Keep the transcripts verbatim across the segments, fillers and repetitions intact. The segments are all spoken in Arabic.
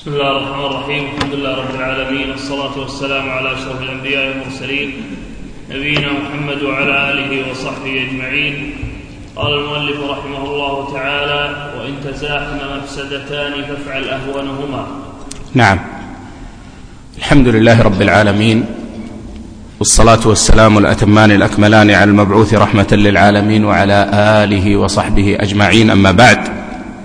بسم الله الرحمن الرحيم. الحمد لله رب العالمين، والصلاة والسلام على أشرف الأنبياء والمرسلين نبينا محمد وعلى آله وصحبه أجمعين. قال المؤلف رحمه الله تعالى: وإن تزاحم مفسدتان فافعل أهونهما. نعم، الحمد لله رب العالمين، والصلاة والسلام الأتمان الأكملان على المبعوث رحمة للعالمين وعلى آله وصحبه أجمعين. أما بعد،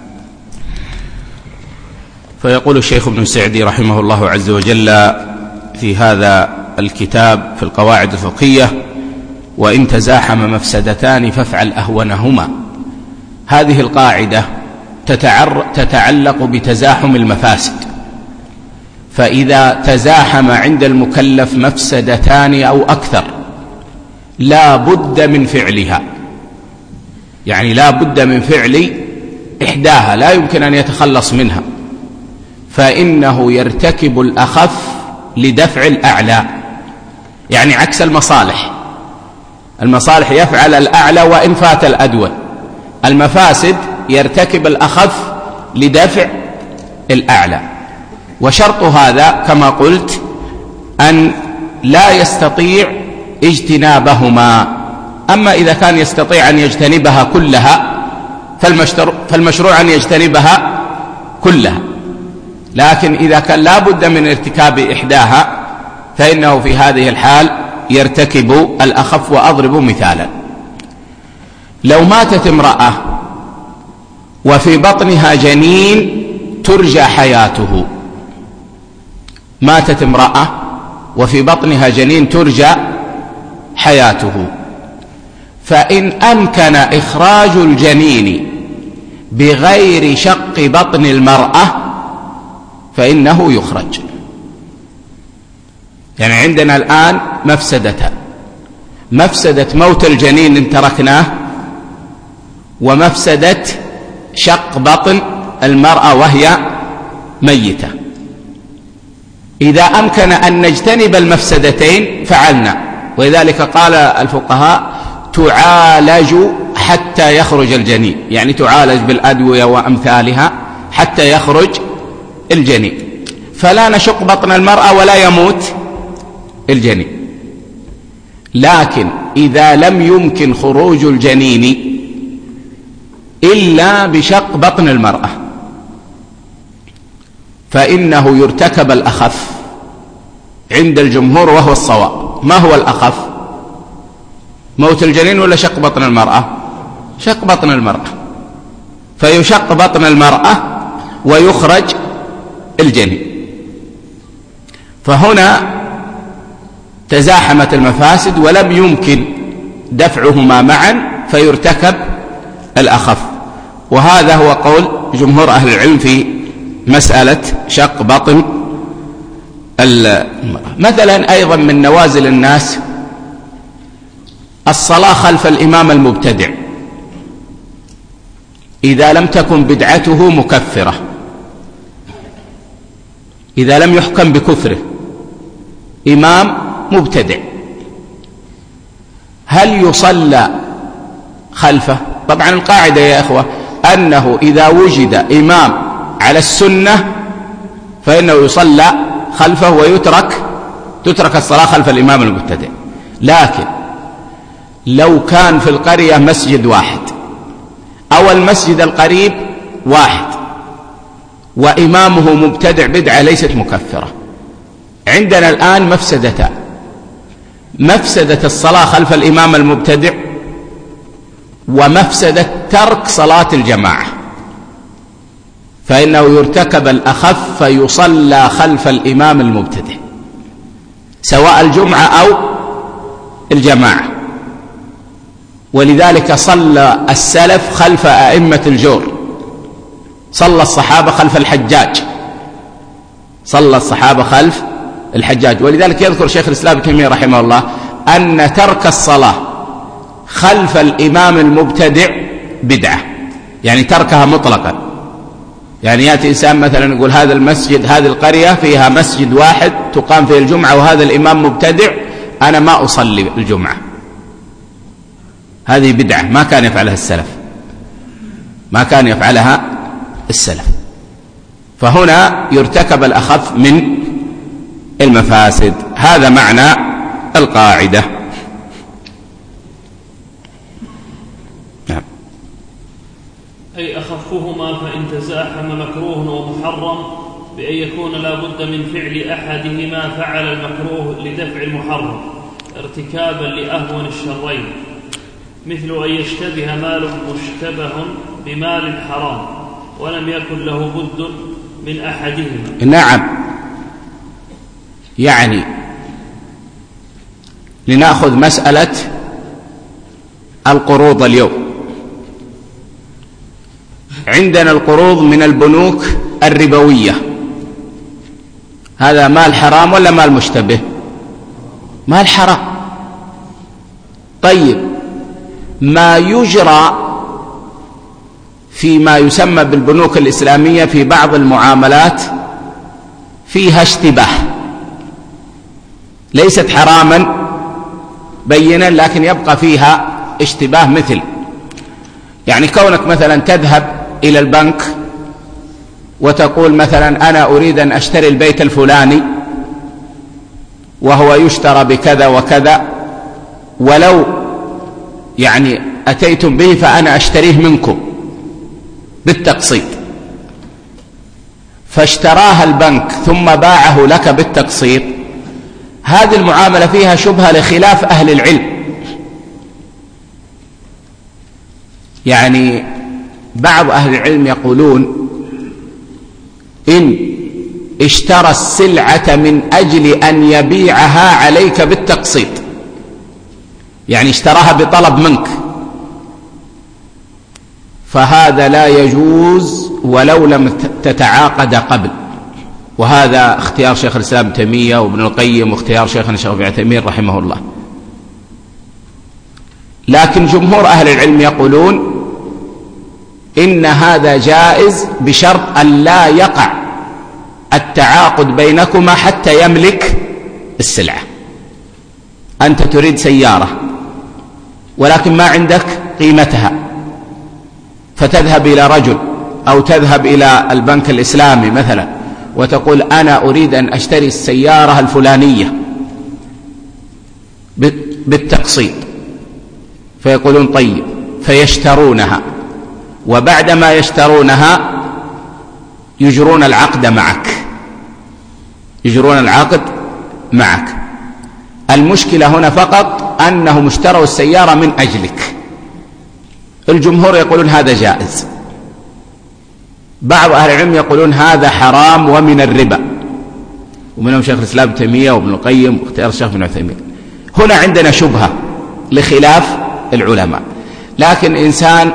فيقول الشيخ ابن سعدي رحمه الله عز وجل في هذا الكتاب في القواعد الفقهية: وإن تزاحم مفسدتان فافعل أهونهما. هذه القاعدة تتعلق بتزاحم المفاسد، فإذا تزاحم عند المكلف مفسدتان أو أكثر لا بد من فعلها، يعني لا بد من فعل إحداها، لا يمكن أن يتخلص منها، فإنه يرتكب الأخف لدفع الأعلى، يعني عكس المصالح. المصالح يفعل الأعلى وإن فات الأدون، المفاسد يرتكب الأخف لدفع الأعلى. وشرط هذا كما قلت أن لا يستطيع اجتنابهما. أما إذا كان يستطيع أن يجتنبها كلها فالمشروع أن يجتنبها كلها، لكن إذا كان لا بد من ارتكاب إحداها فإنه في هذه الحال يرتكب الأخف. وأضرب مثالا: لو ماتت امرأة وفي بطنها جنين ترجى حياته، ماتت امرأة وفي بطنها جنين ترجى حياته، فإن أمكن إخراج الجنين بغير شق بطن المرأة فإنه يخرج. يعني عندنا الآن مفسدتان: مفسدة موت الجنين إن تركناه، ومفسدة شق بطن المرأة وهي ميتة. إذا أمكن أن نجتنب المفسدتين فعلنا، ولذلك قال الفقهاء: تعالج حتى يخرج الجنين، يعني تعالج بالأدوية وأمثالها حتى يخرج الجنين، فلا نشق بطن المرأة ولا يموت الجنين. لكن إذا لم يمكن خروج الجنين إلا بشق بطن المرأة فإنه يرتكب الأخف عند الجمهور، وهو الصواب. ما هو الأخف؟ موت الجنين ولا شق بطن المرأة؟ شق بطن المرأة، فيشق بطن المرأة ويخرج الجنين. فهنا تزاحمت المفاسد ولم يمكن دفعهما معا فيرتكب الأخف، وهذا هو قول جمهور أهل العلم في مسألة شق بطن المرأة. مثلا أيضا من نوازل الناس الصلاة خلف الإمام المبتدع، إذا لم تكن بدعته مكفرة، إذا لم يحكم بكفره، إمام مبتدع، هل يصلى خلفه؟ طبعا القاعدة يا إخوة أنه إذا وجد إمام على السنة فإنه يصلى خلفه ويترك تترك الصلاة خلف الإمام المبتدع. لكن لو كان في القرية مسجد واحد أو المسجد القريب واحد وإمامه مبتدع بدعة ليست مكفرة، عندنا الآن مفسدتان: مفسدة الصلاة خلف الإمام المبتدع، ومفسدة ترك صلاة الجماعة، فإنه يرتكب الأخف فيصلى خلف الإمام المبتدع سواء الجمعة أو الجماعة. ولذلك صلى السلف خلف أئمة الجور، صلى الصحابة خلف الحجاج، صلى الصحابة خلف الحجاج. ولذلك يذكر شيخ الإسلام ابن تيمية رحمه الله أن ترك الصلاة خلف الإمام المبتدع بدعة، يعني تركها مطلقا. يعني يأتي إنسان مثلا يقول هذا المسجد، هذه القرية فيها مسجد واحد تقام فيه الجمعة وهذا الإمام مبتدع، أنا ما أصلي الجمعة، هذه بدعة ما كان يفعلها السلف، ما كان يفعلها السلف. فهنا يرتكب الأخف من المفاسد. هذا معنى القاعدة. نعم. أي أخفهما فإن تزاحم مكروه ومحرم بأن يكون لا بد من فعل أحدهما فعل المكروه لدفع المحرم ارتكابا لأهون الشرين، مثل أن يشتبه مال مشتبه بمال حرام ولم يكن له بد من أحدهما. نعم، يعني لنأخذ مسألة القروض اليوم. عندنا القروض من البنوك الربوية، هذا مال حرام ولا مال مشتبه؟ مال حرام. طيب، ما يجرى فيما يسمى بالبنوك الإسلامية في بعض المعاملات فيها اشتباه، ليست حراما بينا لكن يبقى فيها اشتباه، مثل يعني كونك مثلا تذهب إلى البنك وتقول مثلا أنا أريد أن أشتري البيت الفلاني وهو يشترى بكذا وكذا، ولو يعني أتيتم به فأنا أشتريه منكم بالتقسيط، فاشتراها البنك ثم باعه لك بالتقسيط. هذه المعاملة فيها شبهة لخلاف أهل العلم. يعني بعض أهل العلم يقولون إن اشترى السلعة من أجل أن يبيعها عليك بالتقسيط، يعني اشتراها بطلب منك، فهذا لا يجوز ولو لم تتعاقد قبل. وهذا اختيار شيخ الإسلام ابن تيمية وابن القيم واختيار شيخنا الشيخ ابن عثيمين رحمه الله. لكن جمهور أهل العلم يقولون إن هذا جائز بشرط أن لا يقع التعاقد بينكما حتى يملك السلعة. أنت تريد سيارة ولكن ما عندك قيمتها، فتذهب إلى رجل أو تذهب إلى البنك الإسلامي مثلا وتقول أنا أريد أن أشتري السيارة الفلانية بالتقسيط، فيقولون طيب، فيشترونها، وبعدما يشترونها يجرون العقد معك يجرون العقد معك. المشكلة هنا فقط أنهم اشتروا السيارة من أجلك. الجمهور يقولون هذا جائز، بعض أهل العلم يقولون هذا حرام ومن الربا، ومنهم شيخ الإسلام ابن تيمية وابن القيم واختيار الشيخ ابن عثيمين. هنا عندنا شبهة لخلاف العلماء. لكن إنسان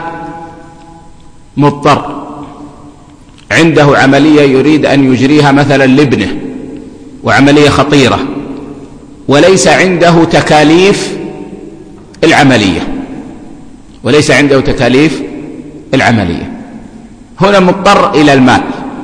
مضطر عنده عملية يريد أن يجريها مثلا لابنه، وعملية خطيرة، وليس عنده تكاليف العملية وليس عنده تكاليف العملية هنا مضطر إلى المال.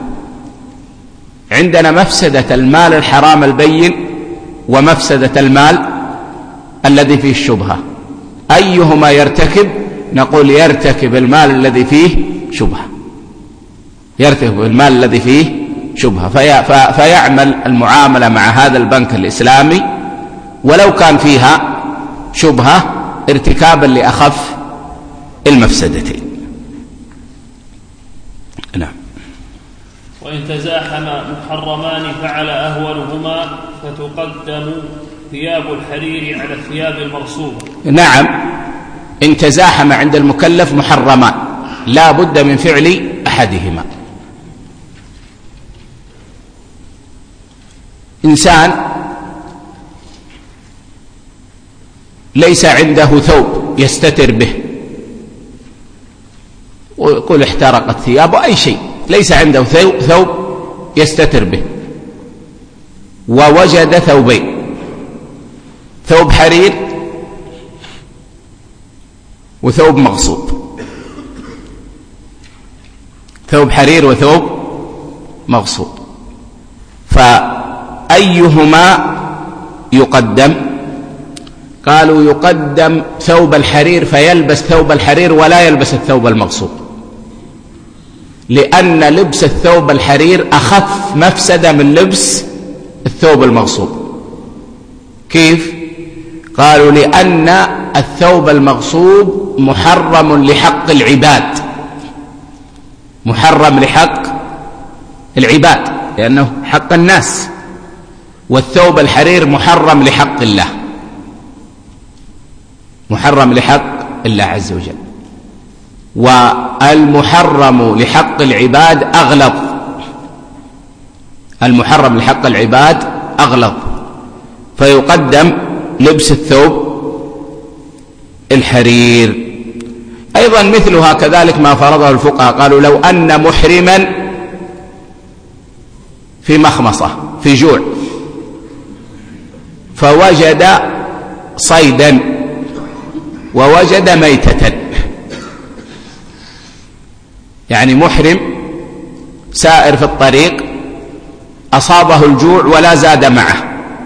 عندنا مفسدة المال الحرام البين ومفسدة المال الذي فيه الشبهة، أيهما يرتكب؟ نقول يرتكب المال الذي فيه شبهة يرتكب المال الذي فيه شبهة في فيعمل المعاملة مع هذا البنك الإسلامي ولو كان فيها شبهة ارتكابا لأخف المفسدتين. نعم. وإن تزاحم محرمان فعل أهونهما فتقدم ثياب الحرير على الثياب المرصوبة. نعم، إن تزاحم عند المكلف محرمان لا بد من فعل أحدهما. إنسان ليس عنده ثوب يستتر به، ويقول احترقت ثيابه أي شيء، ليس عنده ثوب يستتر به، ووجد ثوبين، ثوب حرير وثوب مغصوب، ثوب حرير وثوب مغصوب، فأيهما يقدم؟ قالوا يقدم ثوب الحرير فيلبس ثوب الحرير ولا يلبس الثوب المغصوب، لأن لبس الثوب الحرير أخف مفسدة من لبس الثوب المغصوب. كيف؟ قالوا لأن الثوب المغصوب محرم لحق العباد، محرم لحق العباد لأنه حق الناس، والثوب الحرير محرم لحق الله، محرم لحق الله عز وجل. والمحرم لحق العباد أغلظ، المحرم لحق العباد أغلظ، فيقدم لبس الثوب الحرير. أيضا مثلها كذلك ما فرضه الفقهاء، قالوا لو أن محرما في مخمصة في جوع فوجد صيدا ووجد ميتة، يعني محرم سائر في الطريق أصابه الجوع ولا زاد معه،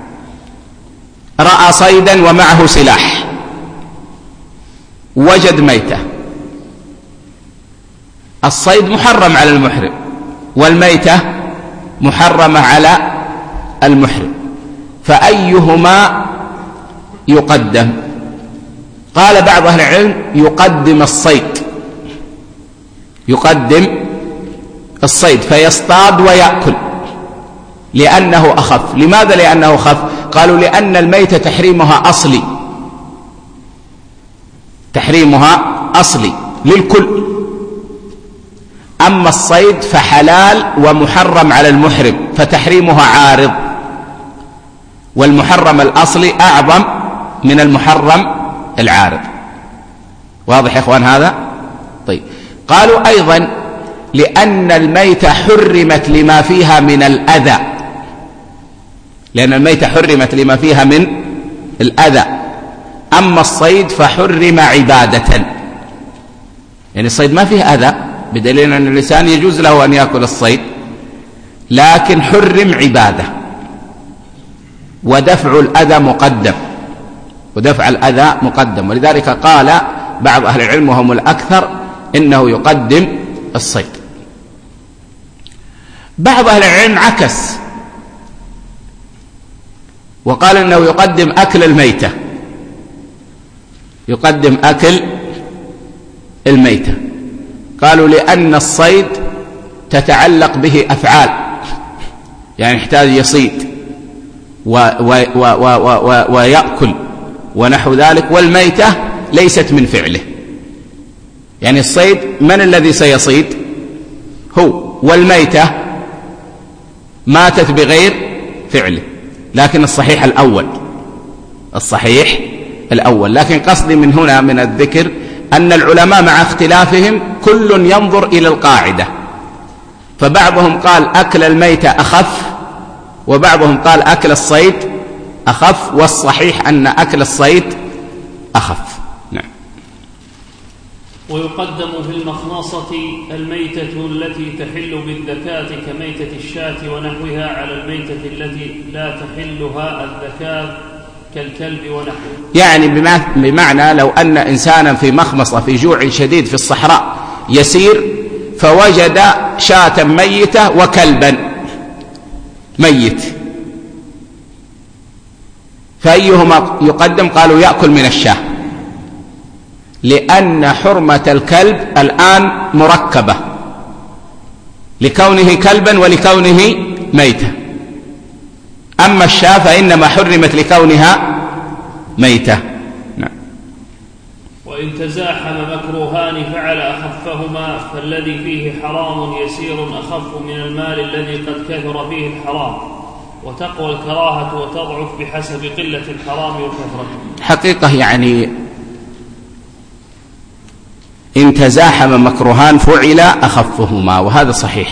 رأى صيدا ومعه سلاح، وجد ميتة. الصيد محرم على المحرم والميتة محرمة على المحرم، فأيهما يقدم؟ قال بعض أهل العلم يقدم الصيد، يقدم الصيد فيصطاد ويأكل لأنه أخف. لماذا لأنه أخف؟ قالوا لأن الميتة تحريمها أصلي، تحريمها أصلي للكل، أما الصيد فحلال ومحرم على المحرم فتحريمها عارض، والمحرم الأصلي أعظم من المحرم العارض. واضح يا إخوان هذا؟ طيب. قالوا أيضا لأن الميتة حرمت لما فيها من الأذى، لأن الميتة حرمت لما فيها من الأذى، أما الصيد فحرم عبادة، يعني الصيد ما فيه أذى، بدليل أن الإنسان يجوز له أن يأكل الصيد، لكن حرم عبادة، ودفع الأذى مقدم، ودفع الأذى مقدم. ولذلك قال بعض أهل العلم وهم الأكثر إنه يقدم الصيد. بعض أهل العلم عكس وقال إنه يقدم أكل الميتة، يقدم أكل الميتة. قالوا لأن الصيد تتعلق به أفعال، يعني يحتاج يصيد و و و و و ويأكل ونحو ذلك، والميتة ليست من فعله، يعني الصيد من الذي سيصيد؟ هو، والميتة ماتت بغير فعله. لكن الصحيح الأول، الصحيح الأول. لكن قصدي من هنا من الذكر أن العلماء مع اختلافهم كل ينظر إلى القاعدة، فبعضهم قال أكل الميتة أخف، وبعضهم قال أكل الصيد أخف، والصحيح أن أكل الصيد أخف. نعم. ويقدم في المخنصة الميتة التي تحل بالذكاة كميتة الشاة ونحوها على الميتة التي لا تحلها الذكاة كالكلب ونحوه. يعني بمعنى لو أن إنسانا في مخمصة في جوع شديد في الصحراء يسير فوجد شاة ميتة وكلبا ميت، فأيهما يقدم؟ قالوا يأكل من الشاة، لأن حرمة الكلب الآن مركبة لكونه كلبا ولكونه ميتا، أما الشاة فإنما حرمت لكونها ميتة. نعم. وإن تزاحم مكروهان فعل أخفهما، فالذي فيه حرام يسير أخف من المال الذي قد كثر فيه الحرام، وتقوى الكراهة وتضعف بحسب قلة الحرام وكثرته. حقيقة يعني إن تزاحم مكروهان فعل أخفهما، وهذا صحيح.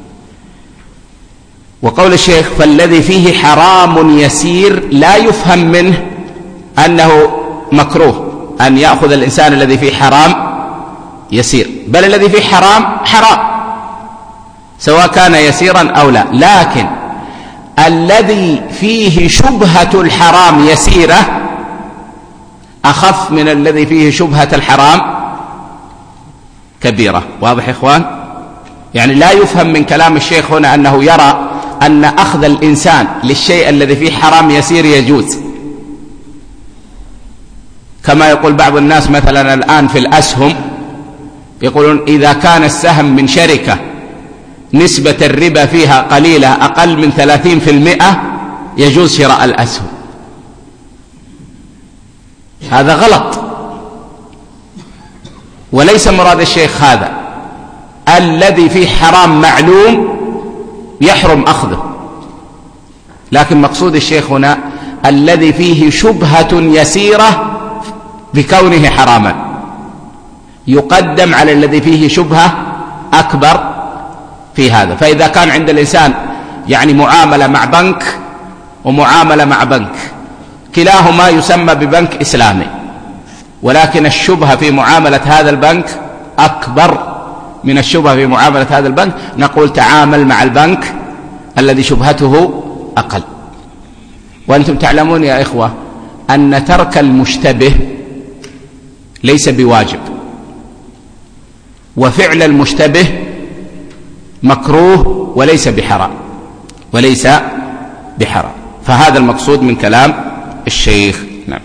وقول الشيخ فالذي فيه حرام يسير لا يفهم منه أنه مكروه أن يأخذ الإنسان الذي فيه حرام يسير، بل الذي فيه حرام حرام سواء كان يسيرا أو لا، لكن الذي فيه شبهة الحرام يسيرة أخف من الذي فيه شبهة الحرام كبيرة. واضح يا إخوان؟ يعني لا يفهم من كلام الشيخ هنا أنه يرى أن أخذ الإنسان للشيء الذي فيه حرام يسير يجوز، كما يقول بعض الناس مثلا الآن في الأسهم، يقولون إذا كان السهم من شركة نسبة الربا فيها قليلة أقل من ثلاثين في المئة يجوز شراء الأسهم. هذا غلط، وليس مراد الشيخ هذا. الذي فيه حرام معلوم يحرم أخذه، لكن مقصود الشيخ هنا الذي فيه شبهة يسيرة بكونه حراما يقدم على الذي فيه شبهة أكبر في هذا. فإذا كان عند الإنسان يعني معاملة مع بنك ومعاملة مع بنك، كلاهما يسمى ببنك إسلامي، ولكن الشبهة في معاملة هذا البنك أكبر من الشبهة في معاملة هذا البنك، نقول تعامل مع البنك الذي شبهته أقل. وأنتم تعلمون يا إخوة أن ترك المشتبه ليس بواجب، وفعل المشتبه مكروه وليس بحرام وليس بحرام. فهذا المقصود من كلام الشيخ. نعم.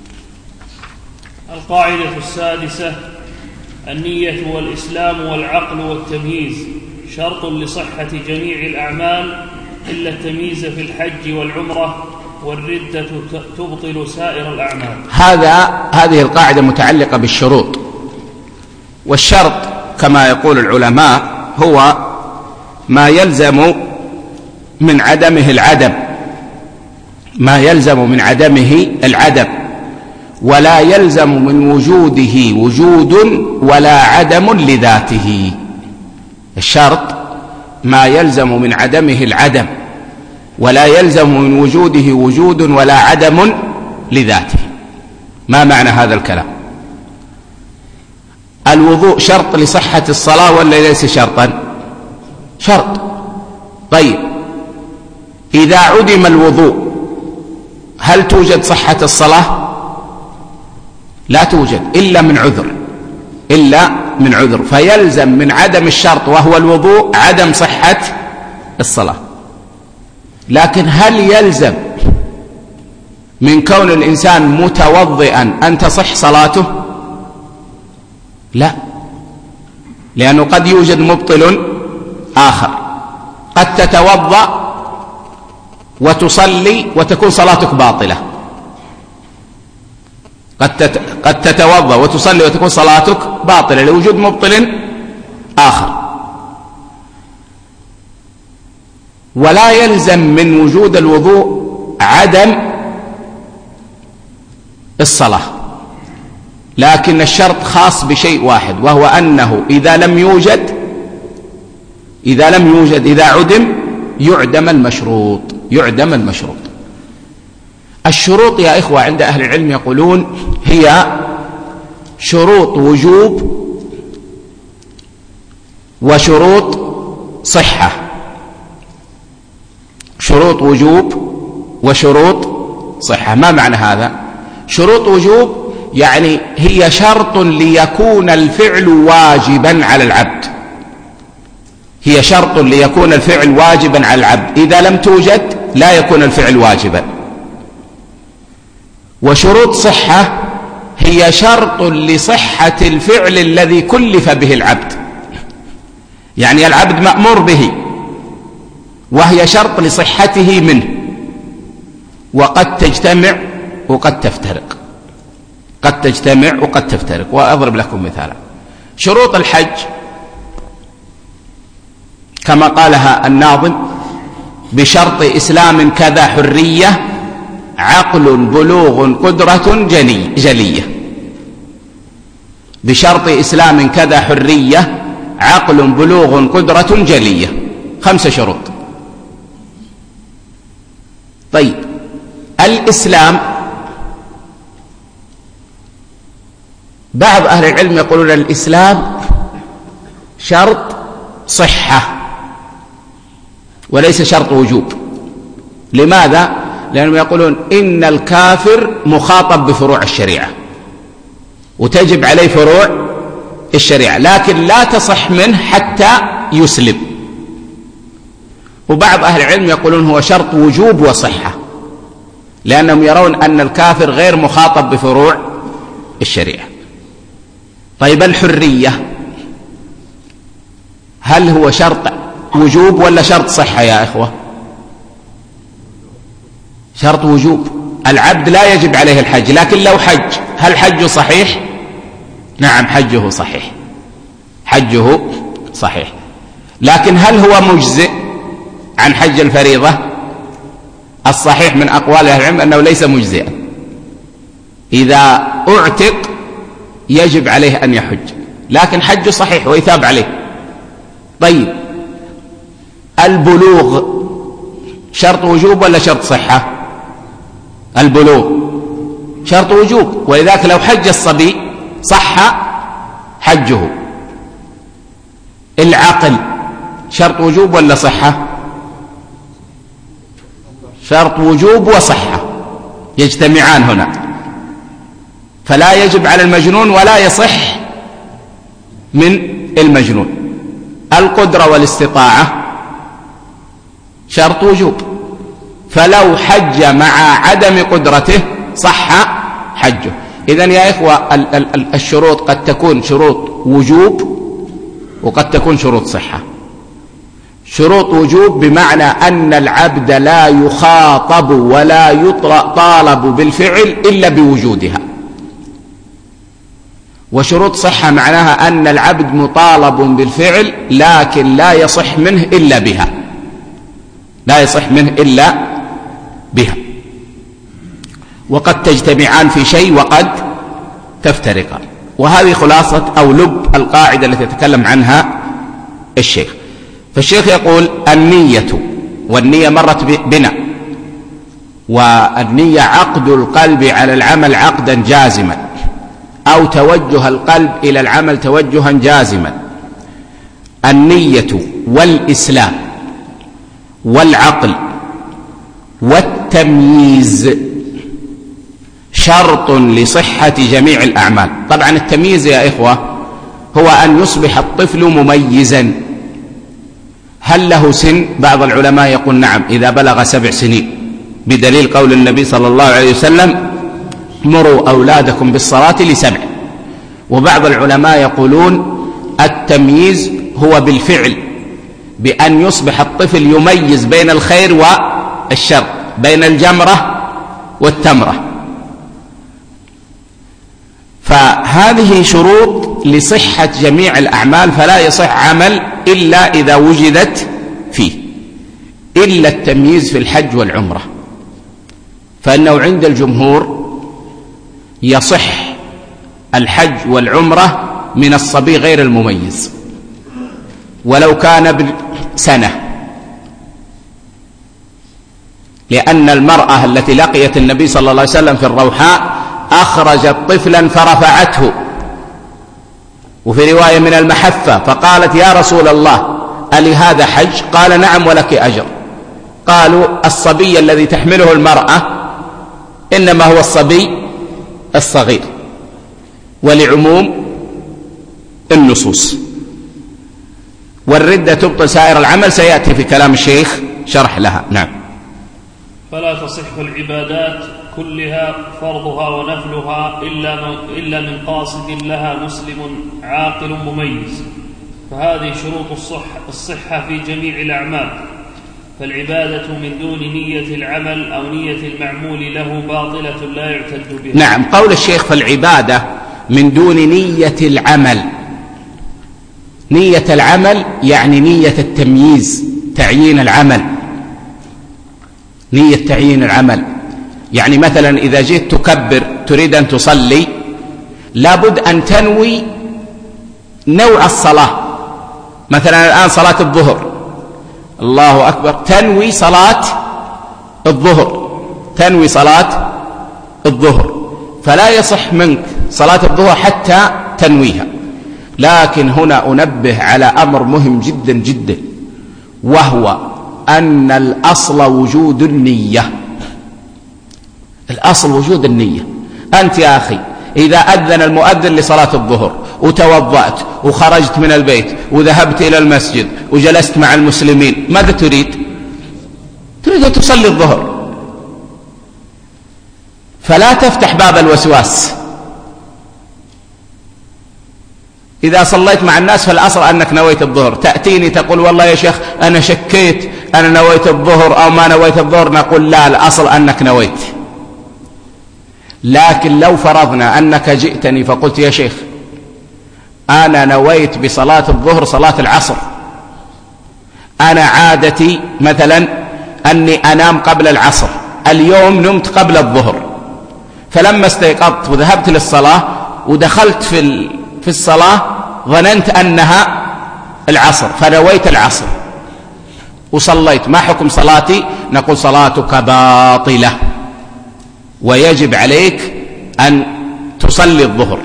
القاعدة السادسة: النية والإسلام والعقل والتمييز شرط لصحة جميع الأعمال إلا التمييز في الحج والعمرة، والردة تبطل سائر الأعمال. هذا هذه القاعدة متعلقة بالشروط، والشرط كما يقول العلماء هو ما يلزم من عدمه العدم، ما يلزم من عدمه العدم، ولا يلزم من وجوده وجود ولا عدم لذاته. الشرط ما يلزم من عدمه العدم، ولا يلزم من وجوده وجود ولا عدم لذاته. ما معنى هذا الكلام؟ الوضوء شرط لصحة الصلاة ولا ليس شرطا؟ شرط. طيب إذا عدم الوضوء هل توجد صحة الصلاة؟ لا توجد إلا من عذر، إلا من عذر، فيلزم من عدم الشرط وهو الوضوء عدم صحة الصلاة. لكن هل يلزم من كون الإنسان متوضئا أن تصح صلاته؟ لا، لأنه قد يوجد مبطل آخر. قد تتوضأ وتصلي وتكون صلاتك باطلة، قد قد تتوضأ وتصلي وتكون صلاتك باطلة لوجود مبطل آخر. ولا يلزم من وجود الوضوء عدم الصلاة، لكن الشرط خاص بشيء واحد، وهو أنه إذا لم يوجد إذا لم يوجد إذا عدم يعدم المشروط يعدم المشروط. الشروط يا إخوة عند أهل العلم يقولون هي شروط وجوب وشروط صحة. شروط وجوب وشروط صحة. ما معنى هذا؟ شروط وجوب يعني هي شرط ليكون الفعل واجبا على العبد، هي شرط ليكون الفعل واجبا على العبد، إذا لم توجد لا يكون الفعل واجبا. وشروط صحة هي شرط لصحة الفعل الذي كلف به العبد، يعني العبد مأمور به وهي شرط لصحته منه، وقد تجتمع وقد تفترق، قد تجتمع وقد تفترق. وأضرب لكم مثالا: شروط الحج كما قالها الناظم: بشرط إسلام كذا حرية عقل بلوغ قدرة جلية. بشرط إسلام كذا حرية عقل بلوغ قدرة جلية. خمسة شروط. طيب الإسلام بعض أهل العلم يقولون الإسلام شرط صحة وليس شرط وجوب. لماذا؟ لأنهم يقولون إن الكافر مخاطب بفروع الشريعة وتجب عليه فروع الشريعة، لكن لا تصح منه حتى يسلم. وبعض أهل العلم يقولون هو شرط وجوب وصحة، لأنهم يرون أن الكافر غير مخاطب بفروع الشريعة. طيب الحرية هل هو شرط وجوب ولا شرط صحة يا إخوة؟ شرط وجوب. العبد لا يجب عليه الحج، لكن لو حج هل حجه صحيح؟ نعم حجه صحيح، حجه صحيح. لكن هل هو مجزئ عن حج الفريضة؟ الصحيح من أقوال أهل العلم أنه ليس مجزئا. إذا أعتق يجب عليه أن يحج، لكن حجه صحيح ويثاب عليه. طيب البلوغ شرط وجوب ولا شرط صحة؟ البلوغ شرط وجوب، ولذلك لو حج الصبي صح حجه. العقل شرط وجوب ولا صحة؟ شرط وجوب وصحة يجتمعان هنا، فلا يجب على المجنون ولا يصح من المجنون. القدرة والاستطاعة شرط وجوب، فلو حج مع عدم قدرته صح حجه. إذن يا إخوة الشروط قد تكون شروط وجوب وقد تكون شروط صحة. شروط وجوب بمعنى أن العبد لا يخاطب ولا يطالب بالفعل إلا بوجودها، وشروط صحة معناها أن العبد مطالب بالفعل لكن لا يصح منه إلا بها، لا يصح منه إلا بها، وقد تجتمعان في شيء وقد تفترقان. وهذه خلاصة أو لب القاعدة التي يتكلم عنها الشيخ. فالشيخ يقول النية، والنية مرت بنا، والنية عقد القلب على العمل عقدا جازما، أو توجه القلب إلى العمل توجها جازما. النية والإسلام والعقل والتمييز شرط لصحة جميع الأعمال. طبعا التمييز يا إخوة هو أن يصبح الطفل مميزا. هل له سن؟ بعض العلماء يقول نعم إذا بلغ سبع سنين، بدليل قول النبي صلى الله عليه وسلم مروا أولادكم بالصلاة لسبع. وبعض العلماء يقولون التمييز هو بالفعل، بأن يصبح الطفل يميز بين الخير والشر، بين الجمرة والتمرة. فهذه شروط لصحة جميع الأعمال، فلا يصح عمل إلا إذا وجدت فيه، إلا التمييز في الحج والعمرة، فإنه عند الجمهور يصح الحج والعمرة من الصبي غير المميز ولو كان بسنة، لأن المرأة التي لقيت النبي صلى الله عليه وسلم في الروحاء أخرجت طفلا فرفعته، وفي رواية من المحفة، فقالت يا رسول الله ألي هذا حج؟ قال نعم ولك أجر. قالوا الصبي الذي تحمله المرأة إنما هو الصبي الصغير، ولعموم النصوص. والردة تبطل سائر العمل، سيأتي في كلام الشيخ شرح لها. نعم. فلا تصح العبادات كلها فرضها ونفلها إلا من قاصد لها مسلم عاقل مميز، فهذه شروط الصحة, الصحة في جميع الأعمال. فالعبادة من دون نية العمل أو نية المعمول له باطلة لا يعتد بها. نعم، قول الشيخ فالعبادة من دون نية العمل. نية العمل يعني نية التمييز، تعيين العمل، نية تعيين العمل. يعني مثلا إذا جئت تكبر تريد أن تصلي، لابد أن تنوي نوع الصلاة. مثلا الآن صلاة الظهر، الله أكبر، تنوي صلاة الظهر، تنوي صلاة الظهر، فلا يصح منك صلاة الظهر حتى تنويها. لكن هنا أنبه على أمر مهم جدا جدا، وهو أن الأصل وجود النية. الأصل وجود النية. أنت يا أخي إذا أذن المؤذن لصلاة الظهر وتوضأت وخرجت من البيت وذهبت إلى المسجد وجلست مع المسلمين، ماذا تريد؟ تريد أن تصلي الظهر، فلا تفتح باب الوسواس. إذا صليت مع الناس فالأصل أنك نويت الظهر، تأتيني تقول والله يا شيخ أنا شكيت أنا نويت الظهر أو ما نويت الظهر، نقول لا، الأصل أنك نويت. لكن لو فرضنا أنك جئتني فقلت يا شيخ أنا نويت بصلاة الظهر صلاة العصر، أنا عادتي مثلا أني أنام قبل العصر، اليوم نمت قبل الظهر، فلما استيقظت وذهبت للصلاة ودخلت في في الصلاة ظننت أنها العصر فنويت العصر وصليت، ما حكم صلاتي؟ نقول صلاتك باطلة ويجب عليك أن تصلي الظهر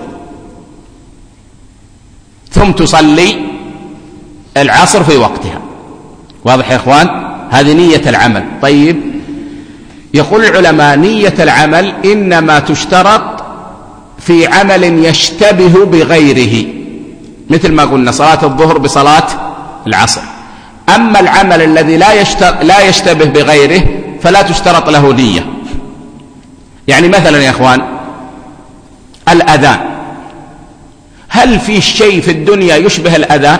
ثم تصلي العصر في وقتها. واضح يا إخوان؟ هذه نية العمل. طيب، يقول العلماء نية العمل إنما تشترط في عمل يشتبه بغيره، مثل ما قلنا صلاة الظهر بصلاة العصر. أما العمل الذي لا يشتبه بغيره فلا تشترط له نية. يعني مثلا يا إخوان الأذان، هل في شيء في الدنيا يشبه الأذان؟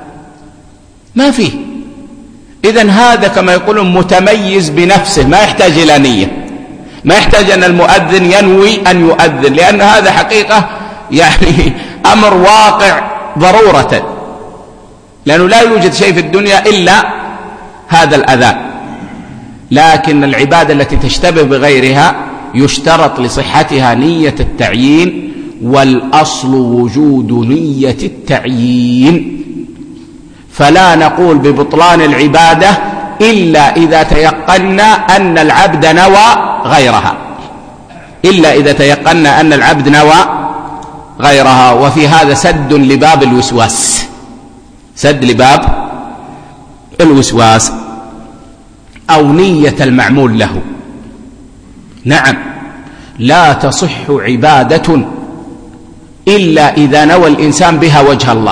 ما فيه. إذن هذا كما يقولون متميز بنفسه، ما يحتاج إلى نية، ما يحتاج أن المؤذن ينوي أن يؤذن، لأن هذا حقيقة يعني أمر واقع ضرورة، لأنه لا يوجد شيء في الدنيا إلا هذا الأذان. لكن العبادة التي تشتبه بغيرها يشترط لصحتها نية التعيين، والأصل وجود نية التعيين، فلا نقول ببطلان العبادة إلا إذا تيقنا أن العبد نوى غيرها، إلا إذا تيقنا أن العبد نوى غيرها. وفي هذا سد لباب الوسواس، سد لباب الوسواس أو نية المعمول له. نعم، لا تصح عبادة إلا إذا نوى الإنسان بها وجه الله،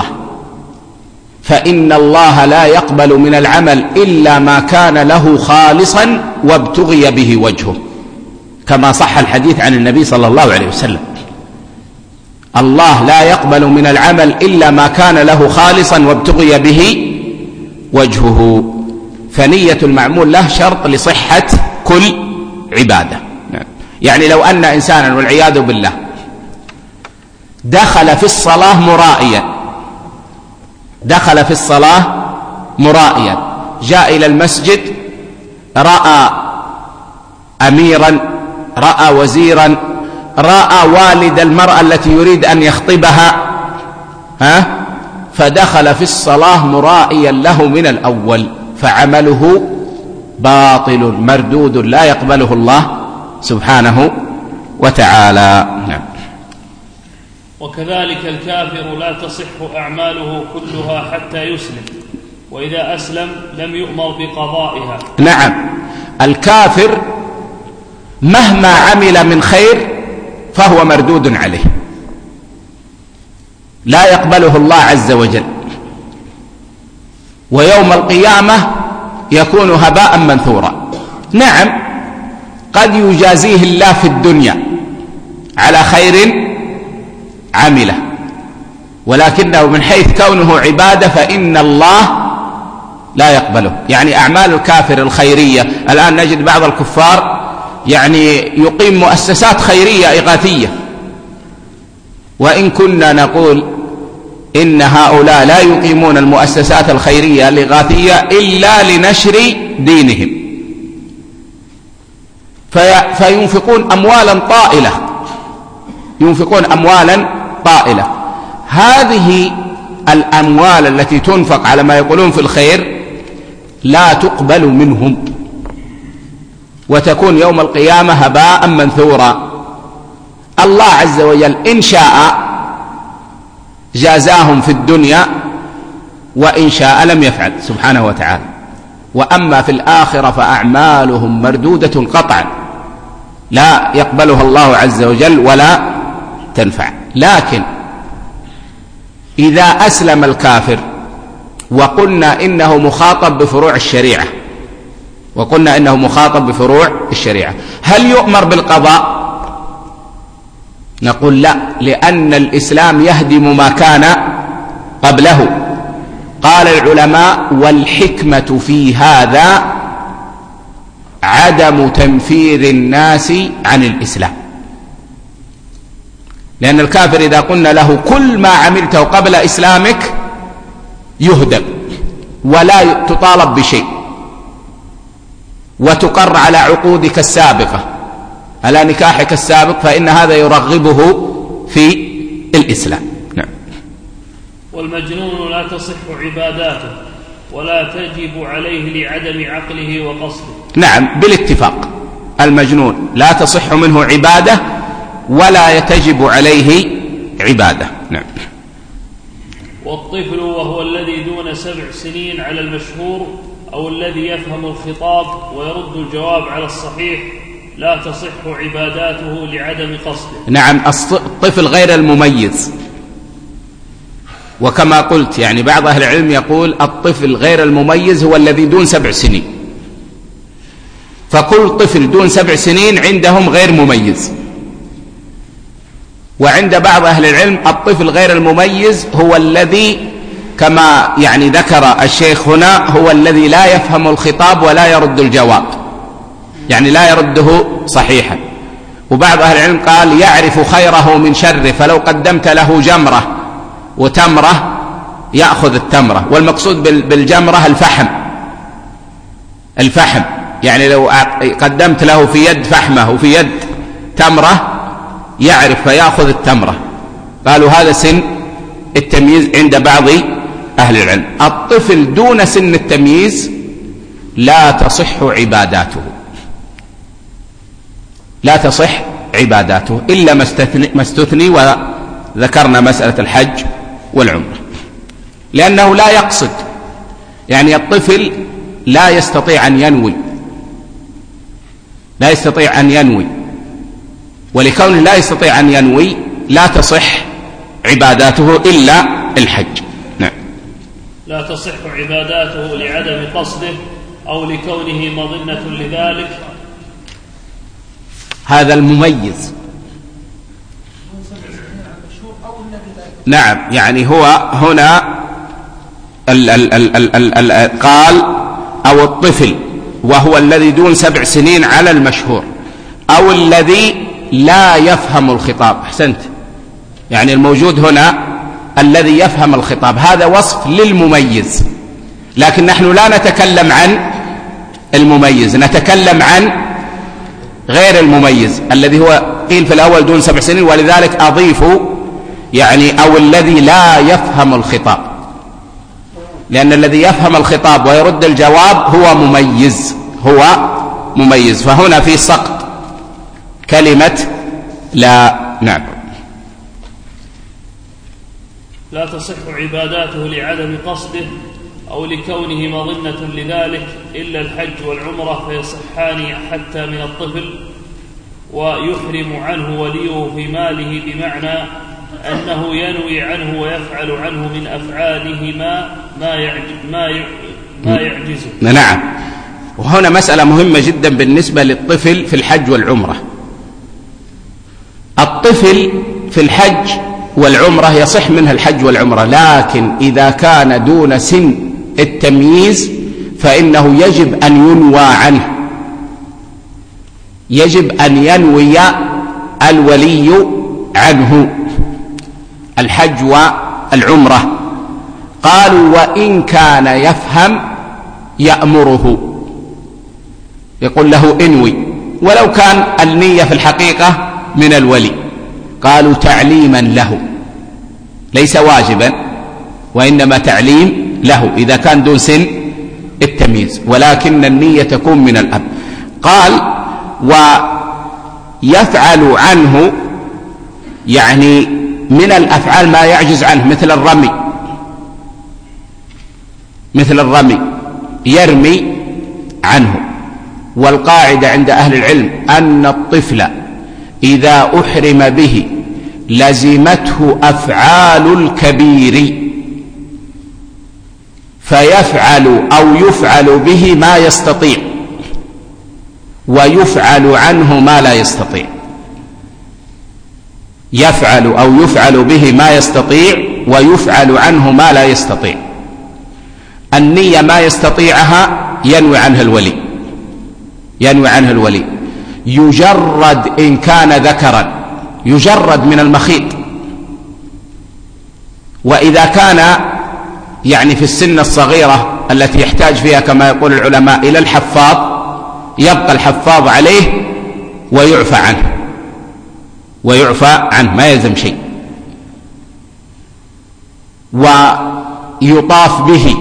فإن الله لا يقبل من العمل إلا ما كان له خالصا وابتغي به وجهه، كما صح الحديث عن النبي صلى الله عليه وسلم. الله لا يقبل من العمل إلا ما كان له خالصا وابتغي به وجهه، فنية المعمول له شرط لصحة كل عبادة. يعني لو أن إنسانا والعياذ بالله دخل في الصلاة مرائيا، دخل في الصلاة مرائيا، جاء إلى المسجد رأى أميرا، رأى وزيرا، رأى والد المرأة التي يريد أن يخطبها، ها؟ فدخل في الصلاة مرائيا له من الأول، فعمله باطل مردود لا يقبله الله سبحانه وتعالى. نعم. وكذلك الكافر لا تصح أعماله كلها حتى يسلم، وإذا أسلم لم يؤمر بقضائها. نعم، الكافر مهما عمل من خير فهو مردود عليه، لا يقبله الله عز وجل، ويوم القيامة يكون هباء منثورا. نعم، قد يجازيه الله في الدنيا على خير عمله، ولكنه من حيث كونه عبادة فإن الله لا يقبله. يعني أعمال الكافر الخيرية، الآن نجد بعض الكفار يعني يقيم مؤسسات خيرية إغاثية، وإن كنا نقول إن هؤلاء لا يقيمون المؤسسات الخيرية الإغاثية إلا لنشر دينهم، في فينفقون أموالا طائلة، ينفقون أموالا طائلة. هذه الأموال التي تنفق على ما يقولون في الخير لا تقبل منهم، وتكون يوم القيامة هباء منثورا. الله عز وجل إن شاء جازاهم في الدنيا، وإن شاء لم يفعل سبحانه وتعالى. وأما في الآخرة فأعمالهم مردودة قطعا لا يقبلها الله عز وجل ولا تنفع. لكن إذا أسلم الكافر وقلنا إنه مخاطب بفروع الشريعة وقلنا إنه مخاطب بفروع الشريعة هل يؤمر بالقضاء؟ نقول لا، لأن الإسلام يهدم ما كان قبله. قال العلماء: والحكمة في هذا عدم تنفير الناس عن الإسلام، لأن الكافر إذا قلنا له كل ما عملته قبل إسلامك يهدم ولا تطالب بشيء وتقر على عقودك السابقة، على نكاحك السابق، فإن هذا يرغبه في الإسلام. نعم. والمجنون لا تصح عباداته ولا تجب عليه لعدم عقله وقصده. نعم، بالاتفاق المجنون لا تصح منه عبادة ولا تجب عليه عبادة. نعم. والطفل وهو الذي دون سبع سنين على المشهور أو الذي يفهم الخطاب ويرد الجواب على الصحيح لا تصح عباداته لعدم قصده. نعم، الطفل غير المميز، وكما قلت يعني بعض أهل العلم يقول الطفل غير المميز هو الذي دون سبع سنين، فكل طفل دون سبع سنين عندهم غير مميز. وعند بعض أهل العلم الطفل غير المميز هو الذي كما يعني ذكر الشيخ هنا هو الذي لا يفهم الخطاب ولا يرد الجواب، يعني لا يرده صحيحا. وبعض أهل العلم قال يعرف خيره من شره، فلو قدمت له جمرة وتمرة يأخذ التمرة، والمقصود بالجمرة الفحم الفحم يعني لو قدمت له في يد فحمة وفي يد تمرة يعرف فيأخذ التمرة. قالوا هذا سن التمييز عند بعض أهل العلم. الطفل دون سن التمييز لا تصح عباداته لا تصح عباداته إلا ما استثني, ما استثني وذكرنا مسألة الحج والعمرة، لأنه لا يقصد، يعني الطفل لا يستطيع أن ينوي لا يستطيع أن ينوي ولكونه لا يستطيع أن ينوي لا تصح عباداته إلا الحج. نعم. لا تصح عباداته لعدم قصده أو لكونه مظنة لذلك. هذا المميز. نعم، يعني هو هنا ال ال ال ال ال ال قال أو الطفل وهو الذي دون سبع سنين على المشهور أو الذي لا يفهم الخطاب. أحسنت، يعني الموجود هنا الذي يفهم الخطاب، هذا وصف للمميز، لكن نحن لا نتكلم عن المميز، نتكلم عن غير المميز الذي هو قيل في الأول دون سبع سنين، ولذلك أضيف يعني أو الذي لا يفهم الخطاب، لأن الذي يفهم الخطاب ويرد الجواب هو مميز هو مميز فهنا في سقط كلمة لا. نعم. لا تصح عباداته لعدم قصده أو لكونه مظنة لذلك إلا الحج والعمرة فيصحان حتى من الطفل، ويحرم عنه وليه في ماله بمعنى أنه ينوي عنه ويفعل عنه من أفعاله ما ما يعجز ما يعجزه. نعم. وهنا مسألة مهمة جدا بالنسبة للطفل في الحج والعمرة. الطفل في الحج والعمرة يصح منها الحج والعمرة، لكن إذا كان دون سن التمييز فإنه يجب أن ينوى عنه، يجب أن ينوي الولي عنه الحج والعمرة. قالوا وإن كان يفهم يأمره، يقول له انوي، ولو كان النية في الحقيقة من الولي. قالوا تعليما له، ليس واجبا وإنما تعليم له إذا كان دون سن التمييز، ولكن النية تكون من الأب. قال ويفعل عنه يعني من الأفعال ما يعجز عنه، مثل الرمي مثل الرمي يرمي عنه. والقاعدة عند أهل العلم أن الطفل إذا أحرم به لزمته أفعال الكبير فيفعل أو يفعل به ما يستطيع ويفعل عنه ما لا يستطيع. يفعل أو يفعل به ما يستطيع ويفعل عنه ما لا يستطيع. النية ما يستطيعها ينوي عنه الولي ينوي عنه الولي يجرد إن كان ذكرا، يجرد من المخيط. وإذا كان يعني في السن الصغيرة التي يحتاج فيها كما يقول العلماء إلى الحفاظ، يبقى الحفاظ عليه ويعفى عنه ويعفى عنه ما يلزم شيء. ويطاف به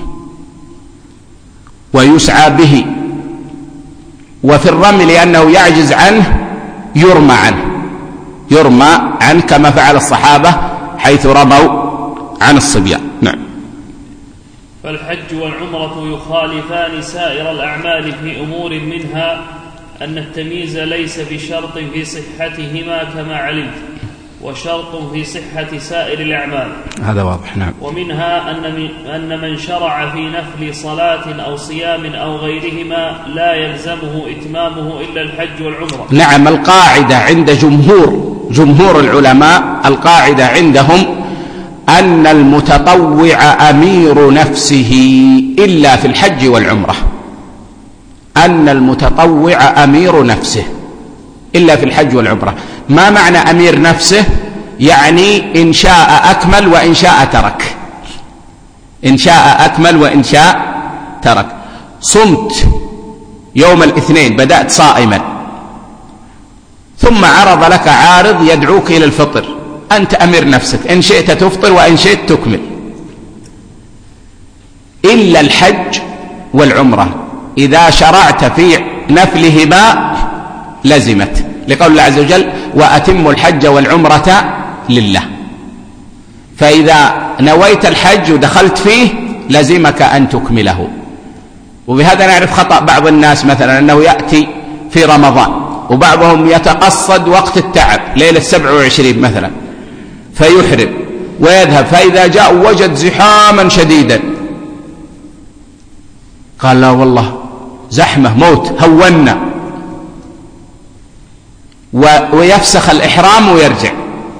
ويسعى به. وفي الرمي لأنه يعجز عنه يرمى عنه يرمى عنه كما فعل الصحابة حيث رموا عن الصبيان. نعم. فالحج والعمرة يخالفان سائر الأعمال في أمور، منها أن التمييز ليس بشرط في صحتهما كما علمت، وشرط في صحة سائر الأعمال. هذا واضح. نعم. ومنها أن من شرع في نفل صلاة أو صيام أو غيرهما لا يلزمه إتمامه إلا الحج والعمرة. نعم. القاعدة عند جمهور جمهور العلماء، القاعدة عندهم أن المتطوع أمير نفسه إلا في الحج والعمرة. أن المتطوع أمير نفسه إلا في الحج والعمرة. ما معنى أمير نفسه؟ يعني إن شاء أكمل وإن شاء ترك إن شاء أكمل وإن شاء ترك. صمت يوم الاثنين، بدأت صائما، ثم عرض لك عارض يدعوك إلى الفطر، أنت أمير نفسك، إن شئت تفطر وإن شئت تكمل. إلا الحج والعمرة إذا شرعت في نفلهما لزمت، لقول الله عز وجل: وأتموا الحج والعمرة لله. فإذا نويت الحج ودخلت فيه لزمك أن تكمله. وبهذا نعرف خطأ بعض الناس، مثلا أنه يأتي في رمضان وبعضهم يتقصد وقت التعب ليلة سبع وعشرين مثلا فيحرم ويذهب، فإذا جاء وجد زحاما شديدا قال: لا والله زحمة موت، هونا، ويفسخ الإحرام ويرجع.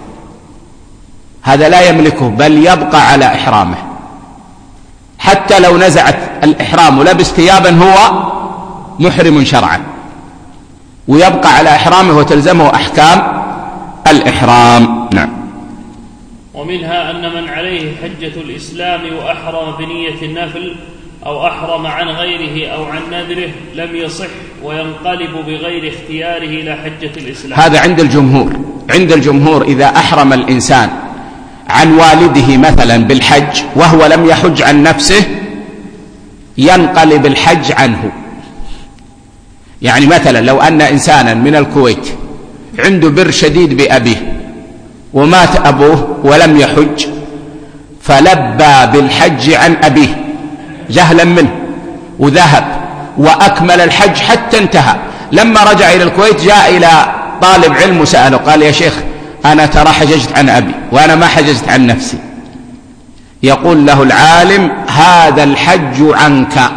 هذا لا يملكه، بل يبقى على إحرامه حتى لو نزعت الإحرام ولبس ثيابا هو محرم شرعا، ويبقى على إحرامه وتلزمه أحكام الإحرام. نعم. ومنها أن من عليه حجة الإسلام وأحرم بنية النفل أو أحرم عن غيره أو عن نذره لم يصح، وينقلب بغير اختياره إلى حجة الإسلام. هذا عند الجمهور. عند الجمهور إذا أحرم الإنسان عن والده مثلا بالحج وهو لم يحج عن نفسه ينقلب الحج عنه. يعني مثلا لو أن إنسانا من الكويت عنده بر شديد بأبيه ومات أبوه ولم يحج، فلبى بالحج عن أبيه جهلا منه وذهب وأكمل الحج حتى انتهى. لما رجع إلى الكويت جاء إلى طالب علم وسأله، قال: يا شيخ أنا ترى حججت عن أبي وأنا ما حججت عن نفسي. يقول له العالم: هذا الحج عنك،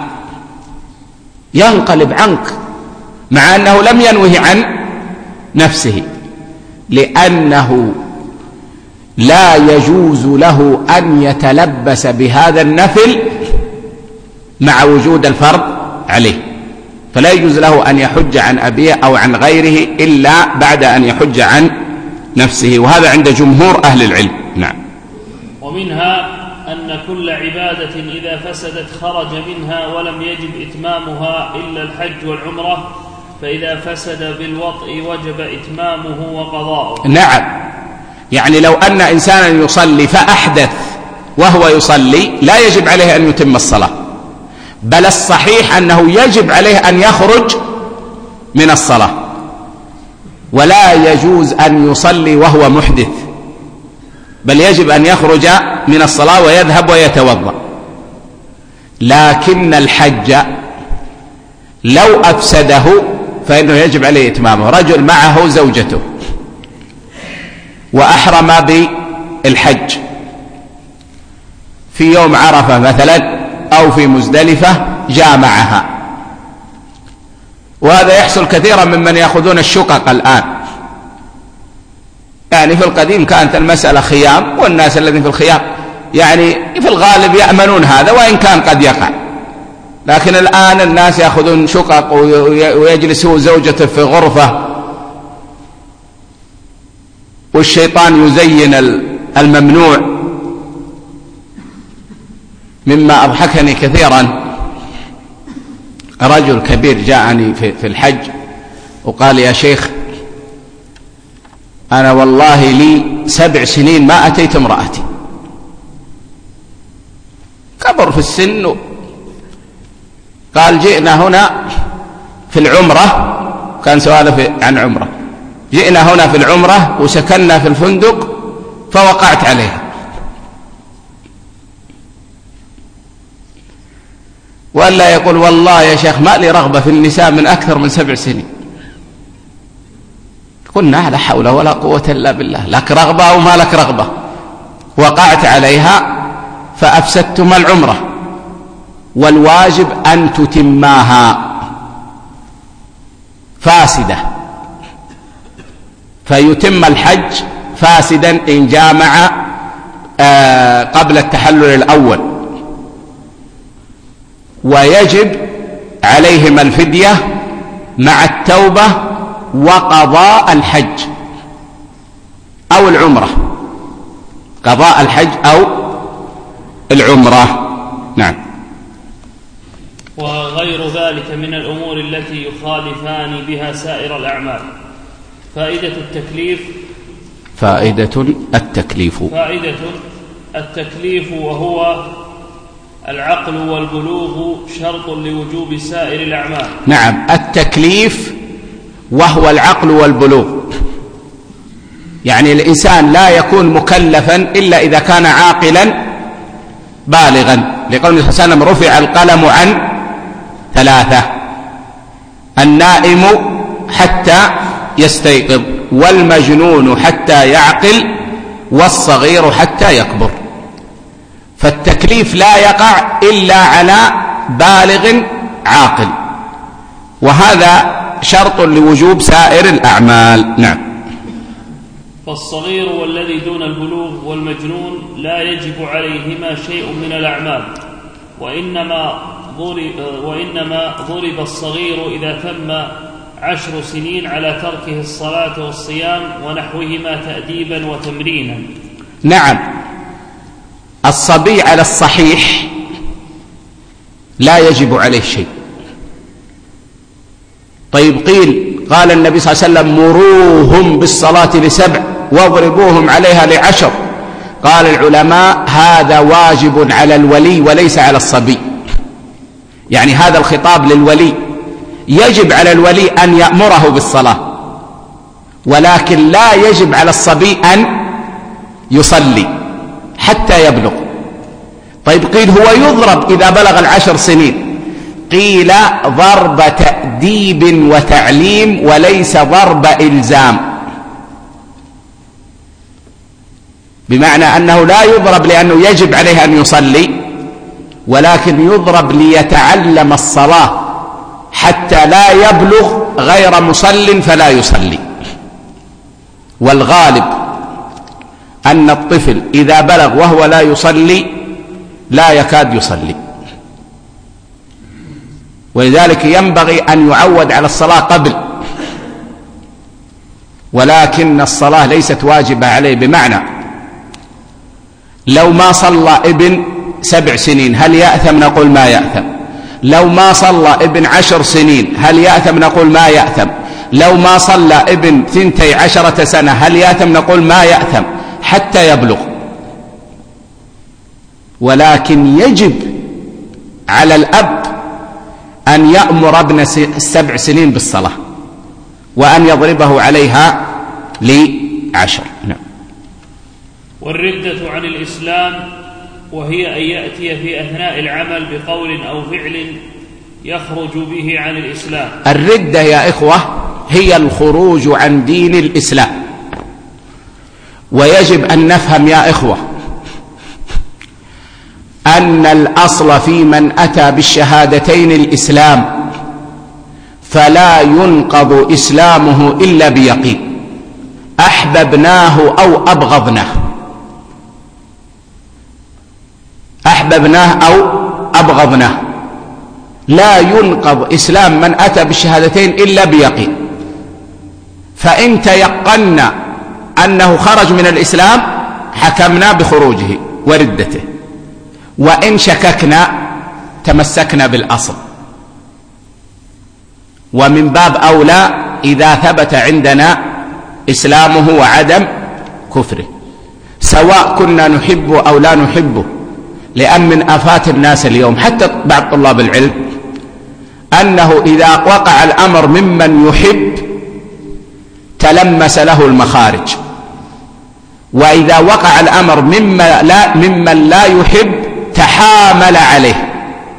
ينقلب عنك، مع أنه لم ينوه عن نفسه، لأنه لا يجوز له أن يتلبس بهذا النفل مع وجود الفرض عليه، فلا يجوز له أن يحج عن أبيه أو عن غيره إلا بعد أن يحج عن نفسه، وهذا عند جمهور أهل العلم. نعم. ومنها أن كل عبادة إذا فسدت خرج منها ولم يجب إتمامها إلا الحج والعمرة، فإذا فسد بالوطء وجب إتمامه وقضاؤه. نعم. يعني لو أن إنسانا يصلي فأحدث وهو يصلي لا يجب عليه أن يتم الصلاة، بل الصحيح أنه يجب عليه أن يخرج من الصلاة، ولا يجوز أن يصلي وهو محدث، بل يجب أن يخرج من الصلاة ويذهب ويتوضأ. لكن الحج لو أفسده فإنه يجب عليه إتمامه. رجل معه زوجته وأحرم بالحج في يوم عرفة مثلا أو في مزدلفة جامعها. وهذا يحصل كثيرا ممن يأخذون الشقق الآن. يعني في القديم كانت المسألة خيام، والناس الذين في الخيام يعني في الغالب يأمنون هذا وإن كان قد يقع، لكن الآن الناس يأخذون شقق ويجلسوا زوجته في غرفة، والشيطان يزين الممنوع. مما أضحكني كثيرا رجل كبير جاءني في الحج وقال يا شيخ أنا والله لي سبع سنين ما أتيت امرأتي، كبر في السن. قال جئنا هنا في العمرة، كان سؤاله عن عمرة، جئنا هنا في العمرة وسكننا في الفندق فوقعت عليها. ولا يقول والله يا شيخ ما لي رغبة في النساء من أكثر من سبع سنين. قلنا لا حول ولا قوة إلا بالله، لك رغبة أو ما لك رغبة، وقعت عليها فأفسدتما العمرة، والواجب أن تتماها فاسدة، فيتم الحج فاسدا إن جامع قبل التحلل الأول، ويجب عليهما الفدية مع التوبة وقضاء الحج أو العمرة، قضاء الحج أو العمرة. نعم. وغير ذلك من الأمور التي يخالفان بها سائر الأعمال. فائدة التكليف فائدة التكليف فائدة التكليف وهو العقل والبلوغ شرط لوجوب سائر الأعمال. نعم، التكليف وهو العقل والبلوغ، يعني الإنسان لا يكون مكلفا إلا إذا كان عاقلا بالغا، لقوله صلى الله عليه وسلم رفع القلم عن ثلاثة: النائم حتى يستيقظ، والمجنون حتى يعقل، والصغير حتى يكبر. فالتكليف لا يقع إلا على بالغ عاقل، وهذا شرط لوجوب سائر الأعمال. نعم. فالصغير والذي دون البلوغ والمجنون لا يجب عليهما شيء من الأعمال، وإنما ضرب, وإنما ضرب الصغير إذا تم عشر سنين على تركه الصلاة والصيام ونحوهما تأديبا وتمرينا. نعم، الصبي على الصحيح لا يجب عليه شيء. طيب قيل قال النبي صلى الله عليه وسلم مروهم بالصلاة لسبع واضربوهم عليها لعشر. قال العلماء هذا واجب على الولي وليس على الصبي، يعني هذا الخطاب للولي، يجب على الولي أن يأمره بالصلاة، ولكن لا يجب على الصبي أن يصلي حتى يبلغ. طيب قيل هو يضرب إذا بلغ العشر سنين، قيل ضرب تأديب وتعليم وليس ضرب إلزام، بمعنى أنه لا يضرب لأنه يجب عليه أن يصلي، ولكن يضرب ليتعلم الصلاة حتى لا يبلغ غير مصل فلا يصلي. والغالب أن الطفل إذا بلغ وهو لا يصلي لا يكاد يصلي، ولذلك ينبغي أن يعود على الصلاة قبل، ولكن الصلاة ليست واجبة عليه. بمعنى لو ما صلى ابن سبع سنين هل يأثم؟ نقول ما يأثم. لو ما صلى ابن عشر سنين هل يأثم؟ نقول ما يأثم. لو ما صلى ابن ثنتي عشرة سنة هل يأثم؟ نقول ما يأثم حتى يبلغ. ولكن يجب على الأب أن يأمر ابن السبع سنين بالصلاة وأن يضربه عليها لعشر. نعم. والردة عن الإسلام وهي أن يأتي في أثناء العمل بقول أو فعل يخرج به عن الإسلام. الردة يا إخوة هي الخروج عن دين الإسلام، ويجب أن نفهم يا إخوة أن الأصل في من أتى بالشهادتين الإسلام، فلا ينقض إسلامه إلا بيقين، أحببناه أو أبغضناه، أحببناه أو أبغضناه، لا ينقض إسلام من أتى بالشهادتين إلا بيقين. فإن تيقنا أنه خرج من الإسلام حكمنا بخروجه وردته، وإن شككنا تمسكنا بالأصل. ومن باب أولى إذا ثبت عندنا إسلامه وعدم كفره، سواء كنا نحبه أو لا نحبه. لأن من آفات الناس اليوم حتى بعض طلاب العلم أنه إذا وقع الأمر ممن يحب تلمس له المخارج، وإذا وقع الأمر مما لا ممن لا يحب تحامل عليه.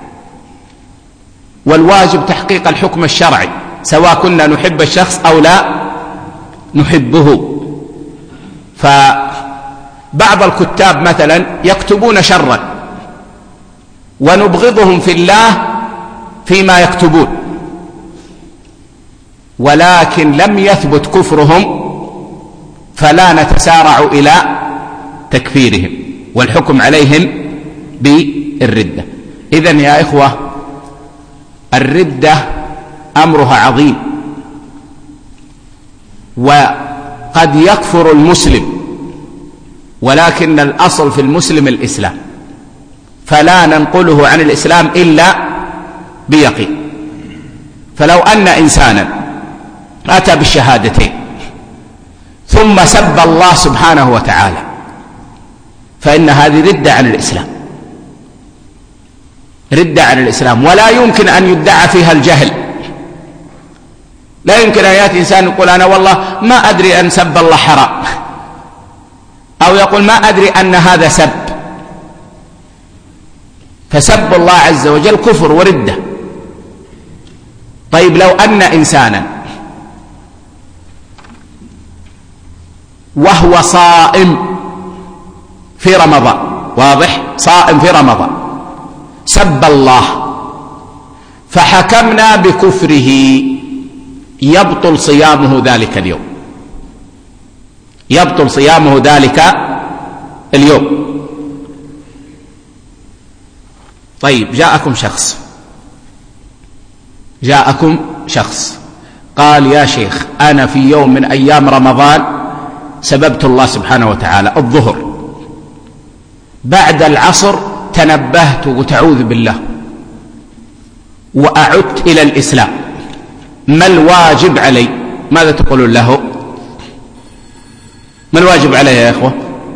والواجب تحقيق الحكم الشرعي سواء كنا نحب الشخص أو لا نحبه. فبعض الكتاب مثلا يكتبون شرا ونبغضهم في الله فيما يكتبون، ولكن لم يثبت كفرهم فلا نتسارع إلى تكفيرهم والحكم عليهم بالردة. إذن يا إخوة الردة أمرها عظيم، وقد يكفر المسلم ولكن الأصل في المسلم الإسلام، فلا ننقله عن الإسلام إلا بيقين. فلو أن إنسانا أتى بالشهادتين ثم سب الله سبحانه وتعالى فإن هذه ردة عن الإسلام، ردة عن الإسلام، ولا يمكن أن يدعى فيها الجهل. لا يمكن أن يأتي إنسان يقول أنا والله ما أدري أن سب الله حرام، أو يقول ما أدري أن هذا سب. فسب الله عز وجل كفر وردة. طيب لو أن إنسانا وهو صائم في رمضان، واضح، صائم في رمضان، سب الله فحكمنا بكفره، يبطل صيامه ذلك اليوم، يبطل صيامه ذلك اليوم. طيب جاءكم شخص جاءكم شخص قال يا شيخ أنا في يوم من أيام رمضان سببت الله سبحانه وتعالى الظهر، بعد العصر تنبهت وتعوذ بالله وأعدت إلى الإسلام، ما الواجب علي؟ ماذا تقولون له؟ ما الواجب عليه يا إخوة؟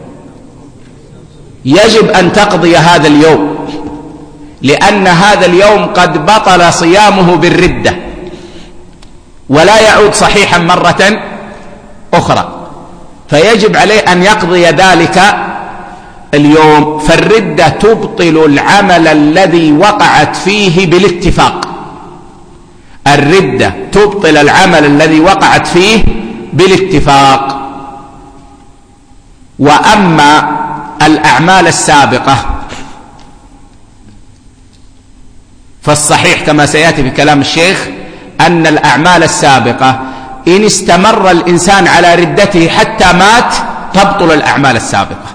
يجب أن تقضي هذا اليوم، لأن هذا اليوم قد بطل صيامه بالردة ولا يعود صحيحا مرة أخرى، فيجب عليه أن يقضي ذلك اليوم. فالردة تبطل العمل الذي وقعت فيه بالاتفاق، الردة تبطل العمل الذي وقعت فيه بالاتفاق. وأما الأعمال السابقة فالصحيح كما سيأتي في كلام الشيخ أن الأعمال السابقة إن استمر الإنسان على ردته حتى مات تبطل الأعمال السابقة،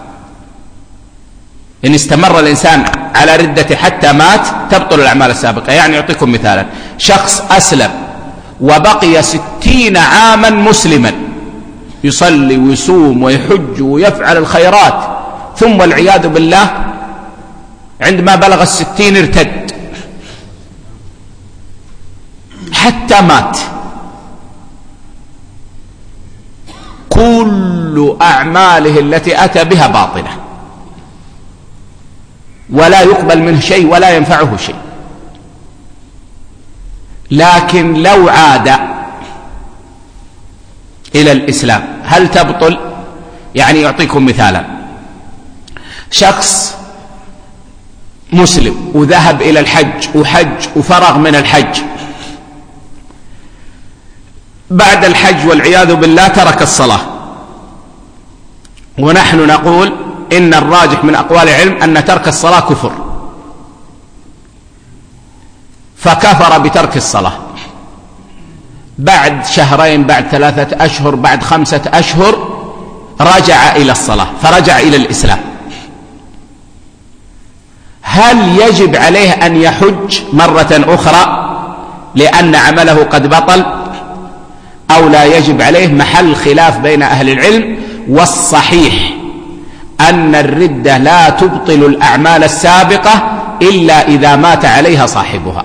إن استمر الإنسان على ردته حتى مات تبطل الأعمال السابقة. يعني أعطيكم مثالا، شخص أسلم وبقي ستين عاما مسلما يصلي ويصوم ويحج ويفعل الخيرات، ثم والعياذ بالله عندما بلغ الستين ارتد حتى مات، كل أعماله التي أتى بها باطلة ولا يقبل منه شيء ولا ينفعه شيء. لكن لو عاد إلى الإسلام هل تبطل؟ يعني يعطيكم مثالا، شخص مسلم وذهب إلى الحج وحج وفرغ من الحج، بعد الحج والعياذ بالله ترك الصلاة ونحن نقول إن الراجح من أقوال العلم أن ترك الصلاة كفر، فكفر بترك الصلاة بعد شهرين، بعد ثلاثة أشهر، بعد خمسة أشهر رجع إلى الصلاة، فرجع إلى الإسلام. هل يجب عليه أن يحج مرة أخرى لأن عمله قد بطل أو لا يجب عليه؟ محل خلاف بين أهل العلم، والصحيح أن الردة لا تبطل الأعمال السابقة إلا إذا مات عليها صاحبها.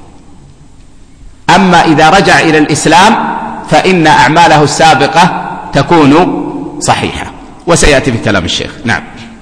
أما إذا رجع إلى الإسلام فإن أعماله السابقة تكون صحيحة، وسيأتي في كلام الشيخ. نعم.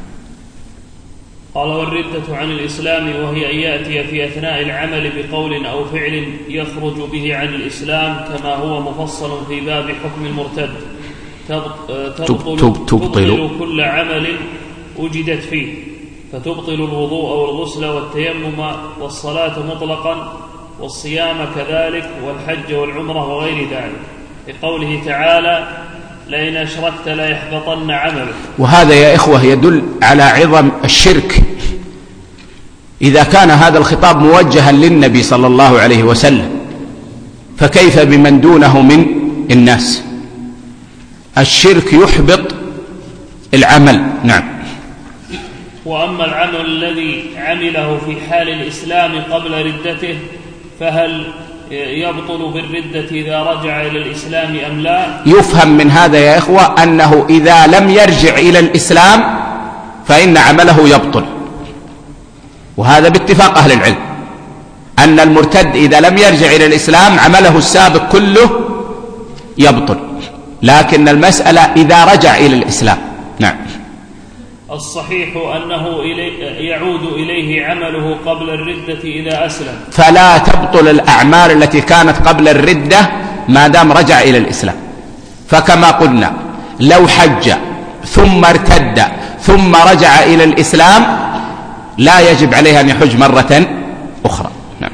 قال: والردة عن الإسلام وهي أن يأتي في أثناء العمل بقول أو فعل يخرج به عن الإسلام، كما هو مفصل في باب حكم المرتد. تبطل, تبطل, تبطل كل عمل وجدت فيه، فتبطل الوضوء والغسل والتيمم والصلاة مطلقا، والصيام كذلك، والحج والعمرة وغير ذلك، لقوله تعالى: لئن أشركت ليحبطن عملك. وهذا يا إخوة يدل على عظم الشرك. إذا كان هذا الخطاب موجها للنبي صلى الله عليه وسلم، فكيف بمن دونه من الناس؟ الشرك يحبط العمل. نعم. وأما العمل الذي عمله في حال الإسلام قبل ردته، فهل يبطل بالردة إذا رجع إلى الإسلام أم لا؟ يفهم من هذا يا إخوة أنه إذا لم يرجع إلى الإسلام فإن عمله يبطل، وهذا باتفاق أهل العلم أن المرتد إذا لم يرجع إلى الإسلام عمله السابق كله يبطل، لكن المسألة إذا رجع إلى الإسلام. نعم. الصحيح أنه إلي يعود إليه عمله قبل الردة إذا أسلم، فلا تبطل الأعمال التي كانت قبل الردة ما دام رجع إلى الإسلام. فكما قلنا لو حج ثم ارتد ثم رجع إلى الإسلام لا يجب عليه أن يحج مرة أخرى. نعم.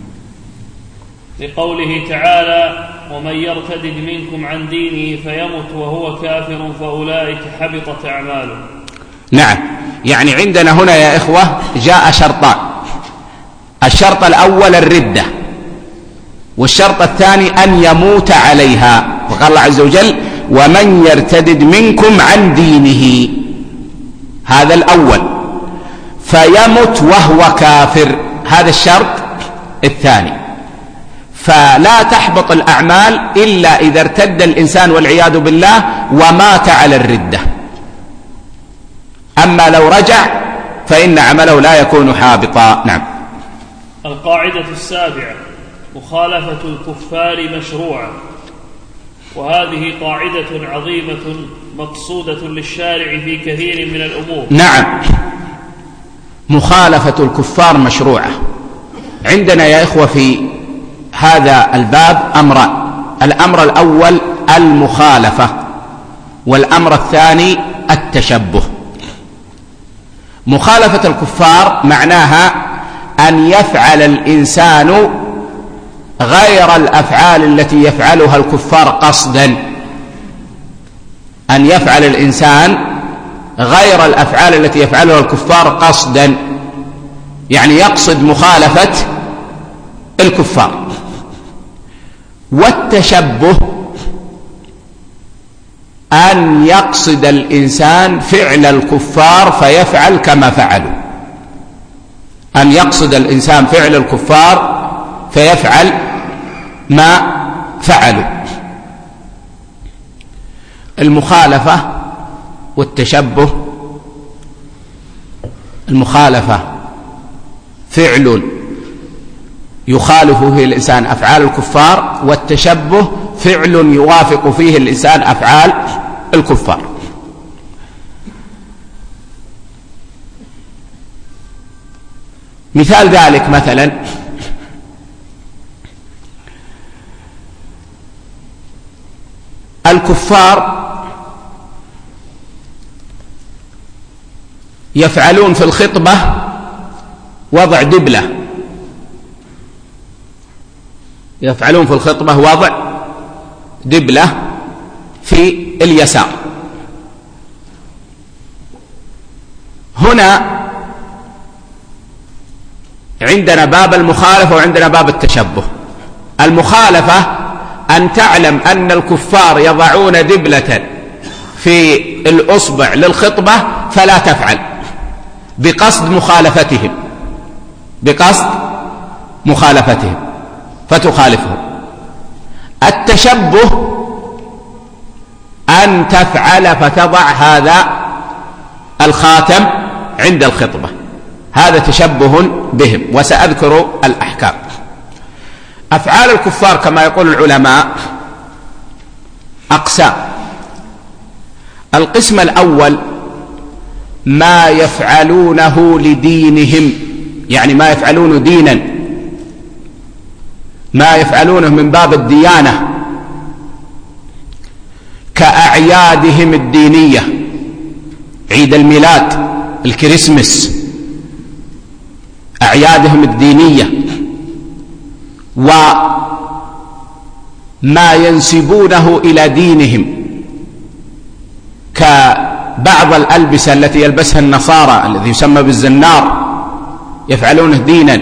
لقوله تعالى: ومن يرتد منكم عن دينه فيمت وهو كافر فأولئك حبطت أعماله. نعم. يعني عندنا هنا يا إخوة جاء شرطان: الشرط الأول الردة، والشرط الثاني أن يموت عليها. وقال الله عز وجل: ومن يرتد منكم عن دينه، هذا الأول، فيمت وهو كافر، هذا الشرط الثاني. فلا تحبط الأعمال إلا إذا ارتد الإنسان والعياذ بالله ومات على الردة. أما لو رجع فإن عمله لا يكون حابطا. نعم. القاعدة السابعة: مخالفة الكفار مشروعة. وهذه قاعدة عظيمة مقصودة للشارع في كثير من الأمور. نعم. مخالفة الكفار مشروعة. عندنا يا إخوة في هذا الباب أمران: الأمر الأول المخالفة، والأمر الثاني التشبه. مخالفة الكفار معناها أن يفعل الإنسان غير الأفعال التي يفعلها الكفار قصدا، أن يفعل الإنسان غير الأفعال التي يفعلها الكفار قصدا، يعني يقصد مخالفة الكفار. والتشبه أن يقصد الإنسان فعل الكفار فيفعل كما فعلوا، أن يقصد الإنسان فعل الكفار فيفعل ما فعلوا. المخالفة والتشبه: المخالفة فعل يخالف فيه الإنسان أفعال الكفار، والتشبه فعل يوافق فيه الإنسان أفعال الكفار. مثال ذلك مثلا الكفار يفعلون في الخطبة وضع دبلة، يفعلون في الخطبة وضع دبلة في اليسار، هنا عندنا باب المخالفة وعندنا باب التشبه. المخالفة أن تعلم أن الكفار يضعون دبلة في الأصبع للخطبة فلا تفعل، بقصد مخالفتهم بقصد مخالفتهم فتخالفهم. التشبه أن تفعل فتضع هذا الخاتم عند الخطبة، هذا تشبه بهم، وسأذكر الأحكام. أفعال الكفار كما يقول العلماء أقسام. القسم الأول ما يفعلونه لدينهم، يعني ما يفعلونه دينا، ما يفعلونه من باب الديانة، كأعيادهم الدينية، عيد الميلاد، الكريسماس، أعيادهم الدينية، وما ينسبونه إلى دينهم كبعض الألبسة التي يلبسها النصارى الذي يسمى بالزنار، يفعلونه دينا.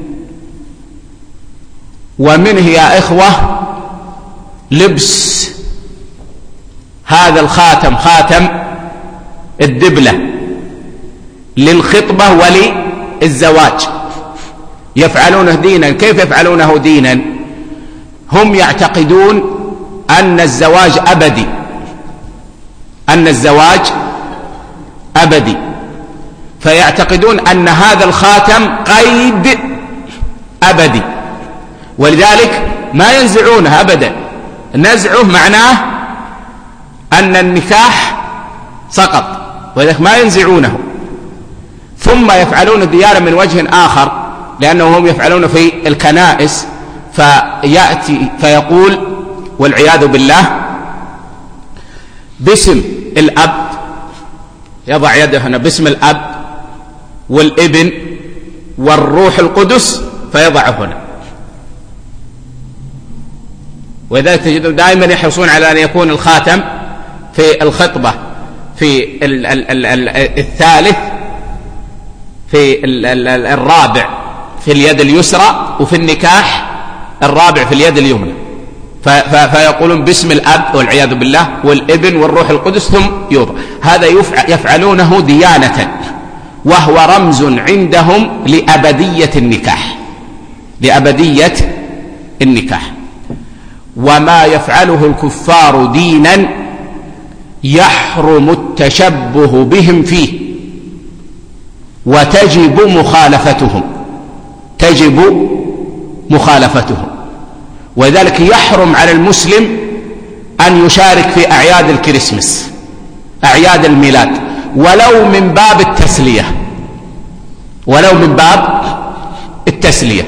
ومنه يا إخوة لبس هذا الخاتم، خاتم الدبلة، للخطبة وللزواج، يفعلونه دينا. كيف يفعلونه دينا؟ هم يعتقدون أن الزواج أبدي، أن الزواج أبدي، فيعتقدون أن هذا الخاتم قيد أبدي، ولذلك ما ينزعونه أبدا. نزعه معناه أن النكاح سقط، ولذلك ما ينزعونه. ثم يفعلون الديانة من وجه آخر، لأنهم هم يفعلون في الكنائس، فيأتي فيقول والعياذ بالله باسم الأب، يضع يده هنا باسم الأب والابن والروح القدس فيضعه هنا. ولذلك تجدون دائما يحرصون على أن يكون الخاتم في الخطبة في ال ال ال ال الثالث في ال ال الرابع في اليد اليسرى، وفي النكاح الرابع في اليد اليمنى، فيقولون باسم الأب والعياذ بالله والابن والروح القدس ثم يوضع. هذا يفعلونه ديانة، وهو رمز عندهم لأبدية النكاح، لأبدية النكاح. وما يفعله الكفار دينا يحرم التشبه بهم فيه، وتجب مخالفتهم، تجب مخالفتهم. وذلك يحرم على المسلم أن يشارك في أعياد الكريسماس، أعياد الميلاد، ولو من باب التسلية، ولو من باب التسلية.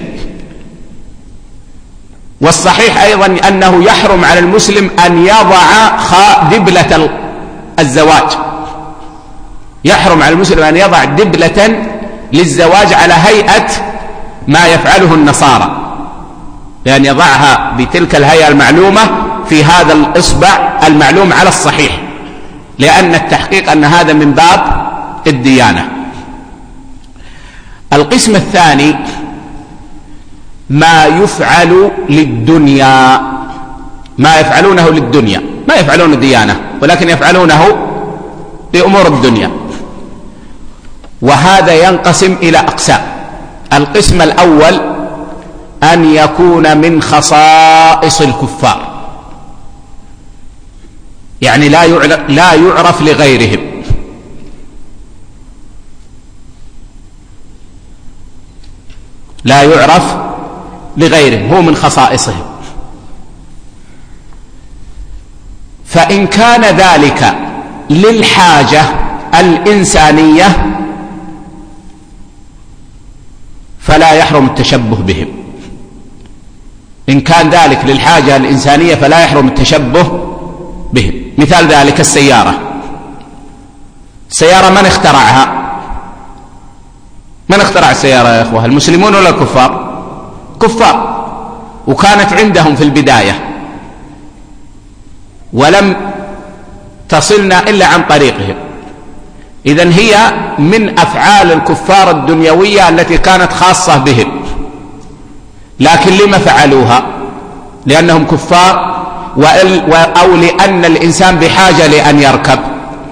والصحيح أيضا أنه يحرم على المسلم أن يضع دبلة الزواج، يحرم على المسلم أن يضع دبلة للزواج على هيئة ما يفعله النصارى، لأن يضعها بتلك الهيئة المعلومة في هذا الإصبع المعلوم على الصحيح، لأن التحقيق أن هذا من باب الديانة. القسم الثاني ما يفعل للدنيا، ما يفعلونه للدنيا، ما يفعلون ديانة ولكن يفعلونه لأمور الدنيا. وهذا ينقسم إلى أقسام. القسم الأول أن يكون من خصائص الكفار، يعني لا لا يعرف لغيرهم، لا يعرف لغيرهم، هو من خصائصهم. فإن كان ذلك للحاجة الإنسانية فلا يحرم التشبه بهم. إن كان ذلك للحاجة الإنسانية فلا يحرم التشبه بهم. مثال ذلك السيارة. السيارة من اخترعها؟ من اخترع السيارة يا أخوة؟ المسلمون ولا الكفار؟ كفار، وكانت عندهم في البداية ولم تصلنا إلا عن طريقهم. إذن هي من أفعال الكفار الدنيوية التي كانت خاصة بهم، لكن لما فعلوها؟ لأنهم كفار أو لأن الإنسان بحاجة لأن يركب،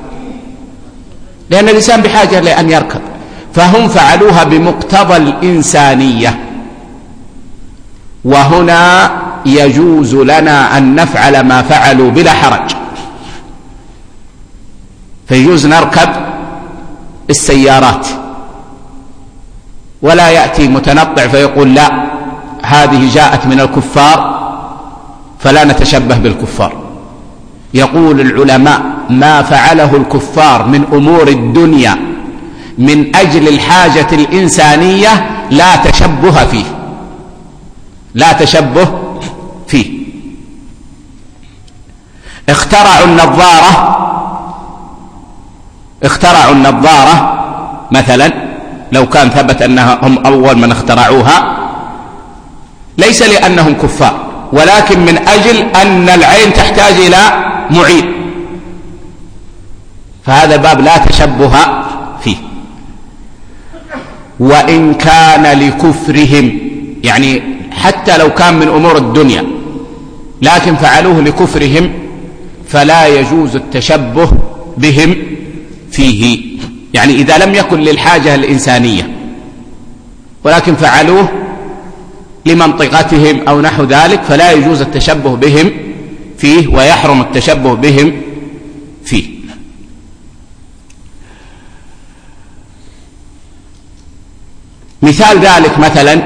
لأن الإنسان بحاجة لأن يركب، فهم فعلوها بمقتضى الإنسانية. وهنا يجوز لنا أن نفعل ما فعلوا بلا حرج، فيجوز نركب السيارات، ولا يأتي متنطع فيقول لا هذه جاءت من الكفار فلا نتشبه بالكفار. يقول العلماء ما فعله الكفار من أمور الدنيا من أجل الحاجة الإنسانية لا تشبه فيه، لا تشبه فيه. اخترعوا النظارة، اخترعوا النظارة مثلا، لو كان ثبت أنهم أول من اخترعوها ليس لأنهم كفار، ولكن من أجل أن العين تحتاج إلى معين، فهذا باب لا تشبه فيه. وإن كان لكفرهم، يعني حتى لو كان من أمور الدنيا لكن فعلوه لكفرهم فلا يجوز التشبه بهم فيه. يعني إذا لم يكن للحاجة الإنسانية ولكن فعلوه لمنطقتهم أو نحو ذلك فلا يجوز التشبه بهم فيه، ويحرم التشبه بهم فيه. مثال ذلك مثلا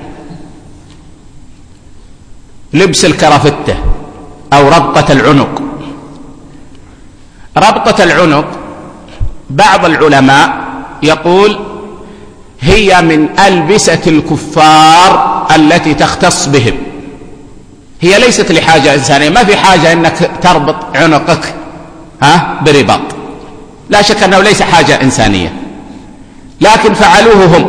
لبس الكرافتة أو ربطة العنق. ربطة العنق بعض العلماء يقول هي من ألبسة الكفار التي تختص بهم، هي ليست لحاجة إنسانية، ما في حاجة أنك تربط عنقك ها برباط، لا شك أنه ليس حاجة إنسانية، لكن فعلوه هم.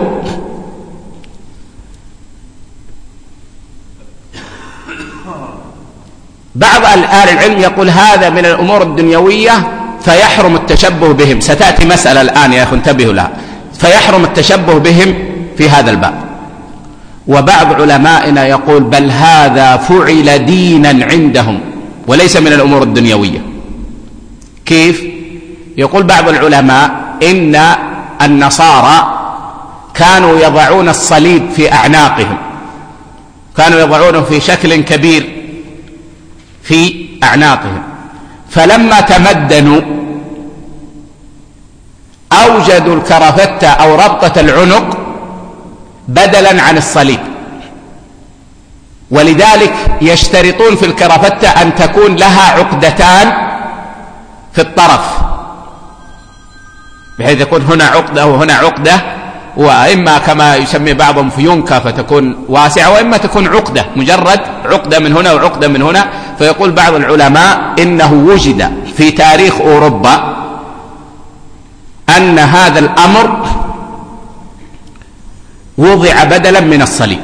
بعض أهل العلم يقول هذا من الأمور الدنيوية فيحرم التشبه بهم، ستأتي مسألة الآن يا أخي انتبهوا لها، فيحرم التشبه بهم في هذا الباب. وبعض علمائنا يقول بل هذا فعل دينا عندهم وليس من الأمور الدنيوية. كيف؟ يقول بعض العلماء إن النصارى كانوا يضعون الصليب في أعناقهم، كانوا يضعونه في شكل كبير في أعناقهم، فلما تمدنوا أوجدوا الكرافتة أو ربطة العنق بدلا عن الصليب، ولذلك يشترطون في الكرافتة أن تكون لها عقدتان في الطرف، بحيث يكون هنا عقدة وهنا عقدة، وإما كما يسمي بعضهم فيونكة فتكون واسعة، وإما تكون عقدة مجرد عقدة من هنا وعقدة من هنا. فيقول بعض العلماء إنه وجد في تاريخ أوروبا أن هذا الأمر وضع بدلا من الصليب.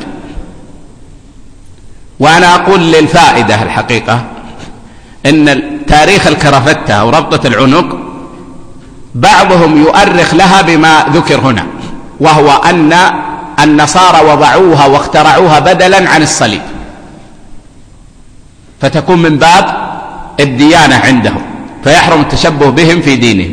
وأنا أقول للفائدة الحقيقة إن تاريخ الكرافتة أو ربطة العنق بعضهم يؤرخ لها بما ذكر هنا، وهو أن النصارى وضعوها واخترعوها بدلا عن الصليب، فتكون من باب الديانة عندهم، فيحرم التشبه بهم في دينهم.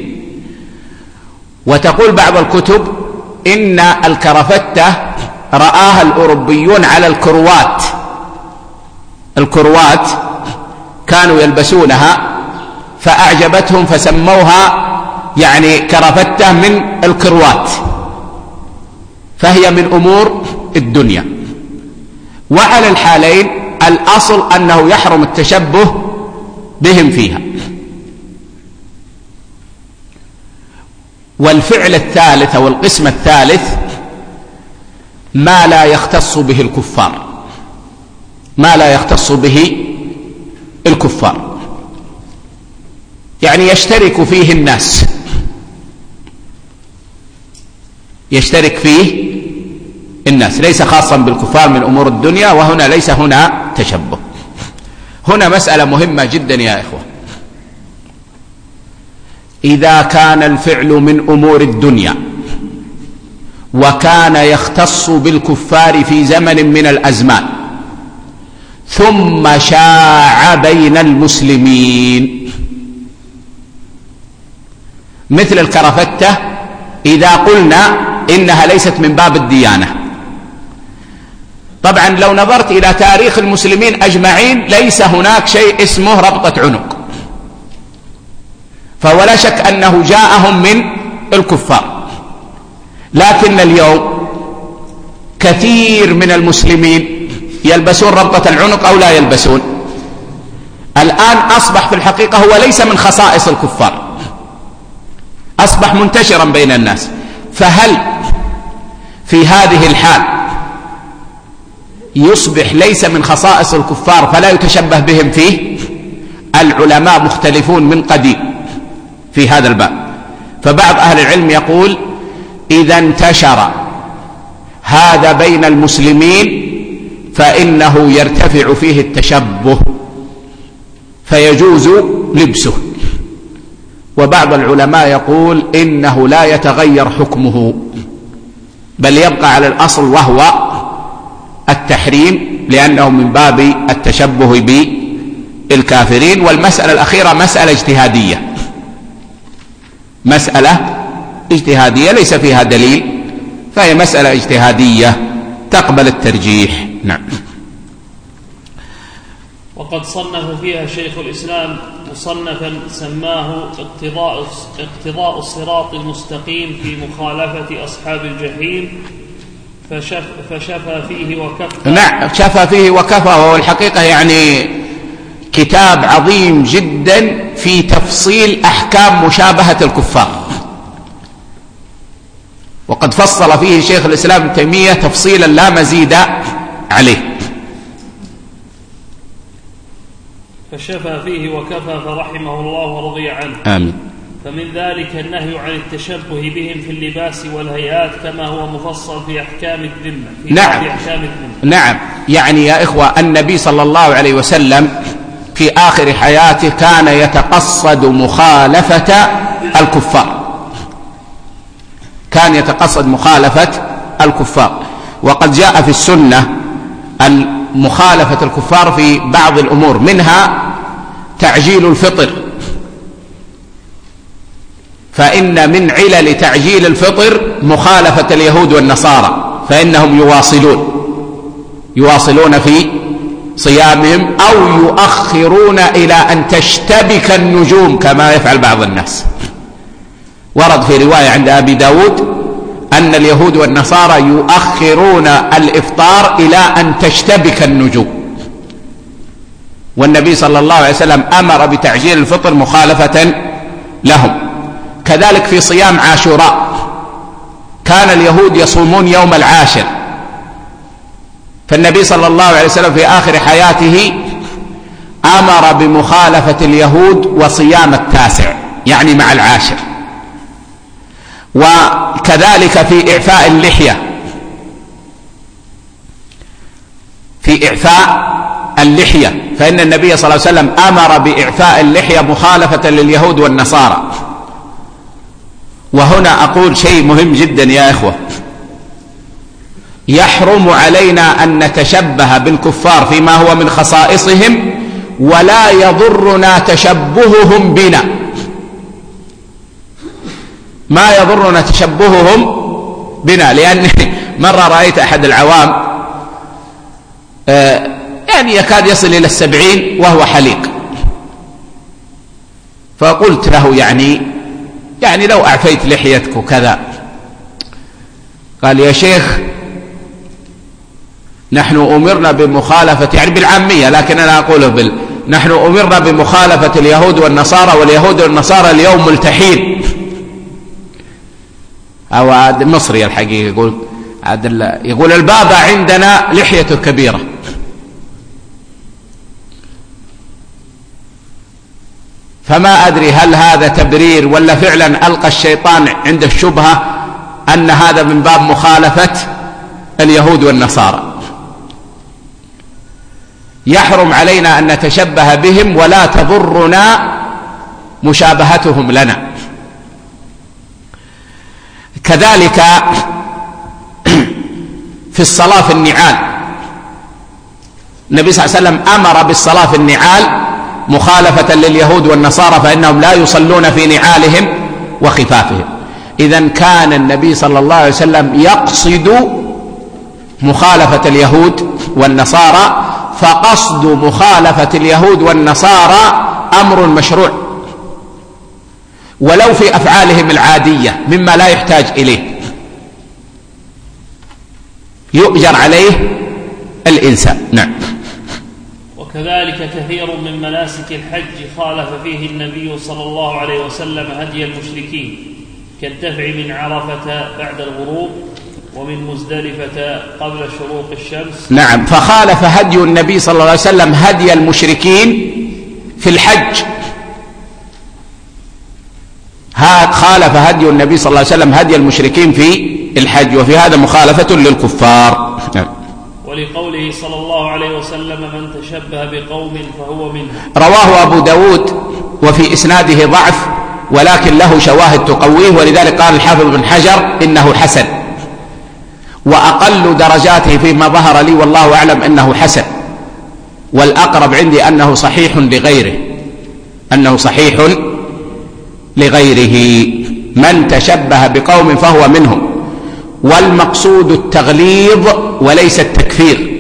وتقول بعض الكتب إن الكرافتة رآها الأوروبيون على الكروات، الكروات كانوا يلبسونها فأعجبتهم فسموها يعني كرافتة من الكروات، فهي من أمور الدنيا. وعلى الحالين الأصل أنه يحرم التشبه بهم فيها. والفعل الثالث أو القسم الثالث ما لا يختص به الكفار، ما لا يختص به الكفار، يعني يشترك فيه الناس، يشترك فيه الناس، ليس خاصا بالكفار من أمور الدنيا، وهنا ليس هنا تشبه. هنا مسألة مهمة جدا يا إخوة، إذا كان الفعل من أمور الدنيا وكان يختص بالكفار في زمن من الأزمان ثم شاع بين المسلمين، مثل الكرفتة إذا قلنا إنها ليست من باب الديانة. طبعا لو نظرت إلى تاريخ المسلمين أجمعين ليس هناك شيء اسمه ربطة عنق، فولا شك أنه جاءهم من الكفار. لكن اليوم كثير من المسلمين يلبسون ربطة العنق أو لا يلبسون. الآن أصبح في الحقيقة هو ليس من خصائص الكفار، أصبح منتشرا بين الناس. فهل في هذه الحال يصبح ليس من خصائص الكفار فلا يتشبه بهم فيه؟ العلماء مختلفون من قديم في هذا الباب. فبعض أهل العلم يقول إذا انتشر هذا بين المسلمين فإنه يرتفع فيه التشبه فيجوز لبسه. وبعض العلماء يقول إنه لا يتغير حكمه بل يبقى على الأصل وهو التحريم، لأنه من باب التشبه بالكافرين. والمسألة الأخيرة مسألة اجتهادية، مسألة اجتهادية ليس فيها دليل، فهي مسألة اجتهادية تقبل الترجيح. نعم. وقد صنف فيها شيخ الإسلام مصنفا سماه اقتضاء, اقتضاء الصراط المستقيم في مخالفة أصحاب الجحيم، فشف فشفى فيه وكفى. نعم، شفى فيه وكفى. وهو الحقيقة يعني كتاب عظيم جدا في تفصيل أحكام مشابهة الكفار، وقد فصل فيه شيخ الإسلام ابن تيمية تفصيلا لا مزيد عليه. فشفى فيه وكفى فرحمه الله ورضي عنه. آمين. فمن ذلك النهي عن التشبه بهم في اللباس والهيئات كما هو مفصل في أحكام الذمة. في نعم. في أحكام الذمة. نعم، يعني يا إخوة النبي صلى الله عليه وسلم في آخر حياته كان يتقصد مخالفة الكفار، كان يتقصد مخالفة الكفار. وقد جاء في السنة مخالفة الكفار في بعض الأمور، منها تعجيل الفطر، فإن من علل تعجيل الفطر مخالفة اليهود والنصارى، فإنهم يواصلون يواصلون في صيامهم أو يؤخرون إلى أن تشتبك النجوم كما يفعل بعض الناس. ورد في رواية عند أبي داود أن اليهود والنصارى يؤخرون الإفطار إلى أن تشتبك النجوم، والنبي صلى الله عليه وسلم أمر بتعجيل الفطر مخالفة لهم. كذلك في صيام عاشوراء كان اليهود يصومون يوم العاشر، فالنبي صلى الله عليه وسلم في آخر حياته أمر بمخالفة اليهود وصيام التاسع يعني مع العاشر. وكذلك في إعفاء اللحية، في إعفاء اللحية فإن النبي صلى الله عليه وسلم أمر بإعفاء اللحية مخالفة لليهود والنصارى. وهنا أقول شيء مهم جدا يا إخوة، يحرم علينا أن نتشبه بالكفار فيما هو من خصائصهم، ولا يضرنا تشبههم بنا، ما يضرنا تشبههم بنا. لأن مرة رأيت أحد العوام آه يعني يكاد يصل إلى السبعين وهو حليق، فقلت له يعني يعني لو أعفيت لحيتك وكذا. قال يا شيخ نحن أمرنا بمخالفة، يعني بالعامية لكن أنا أقوله بال نحن أمرنا بمخالفة اليهود والنصارى، واليهود والنصارى اليوم ملتحين. أو عاد مصري الحقيقة يقول عاد يقول البابا عندنا لحيته كبيرة. فما أدري هل هذا تبرير ولا فعلا ألقى الشيطان عند الشبهة أن هذا من باب مخالفة اليهود والنصارى. يحرم علينا أن نتشبه بهم ولا تضرنا مشابهتهم لنا، كذلك في الصلاة في النعال، النبي صلى الله عليه وسلم أمر بالصلاة في النعال مخالفة لليهود والنصارى، فإنهم لا يصلون في نعالهم وخفافهم. إذن كان النبي صلى الله عليه وسلم يقصد مخالفة اليهود والنصارى، فقصد مخالفة اليهود والنصارى أمر مشروع، ولو في أفعالهم العادية مما لا يحتاج إليه يؤجر عليه الإنسان. نعم. وكذلك كثير من مناسك الحج خالف فيه النبي صلى الله عليه وسلم هدي المشركين، كالدفع من عرفة بعد الغروب ومن مزدلفة قبل شروق الشمس. نعم، فخالف هدي النبي صلى الله عليه وسلم هدي المشركين في الحج، خالف هدي النبي صلى الله عليه وسلم هدي المشركين في الحج، وفي هذا مخالفة للكفار. نعم. ولقوله صلى الله عليه وسلم من تشبه بقوم فهو منهم. رواه أبو داود وفي إسناده ضعف، ولكن له شواهد تقويه، ولذلك قال الحافظ بن حجر إنه حسن، وأقل درجاته فيما ظهر لي والله أعلم أنه حسن، والأقرب عندي أنه صحيح لغيره، أنه صحيح لغيره. من تشبه بقوم فهو منهم، والمقصود التغليظ وليس التكفير.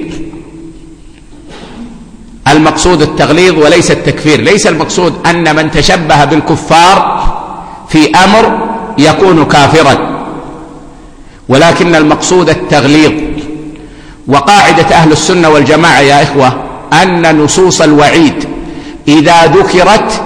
المقصود التغليظ وليس التكفير، ليس المقصود أن من تشبه بالكفار في أمر يكون كافرا، ولكن المقصود التغليظ. وقاعدة أهل السنة والجماعة يا إخوة أن نصوص الوعيد إذا ذكرت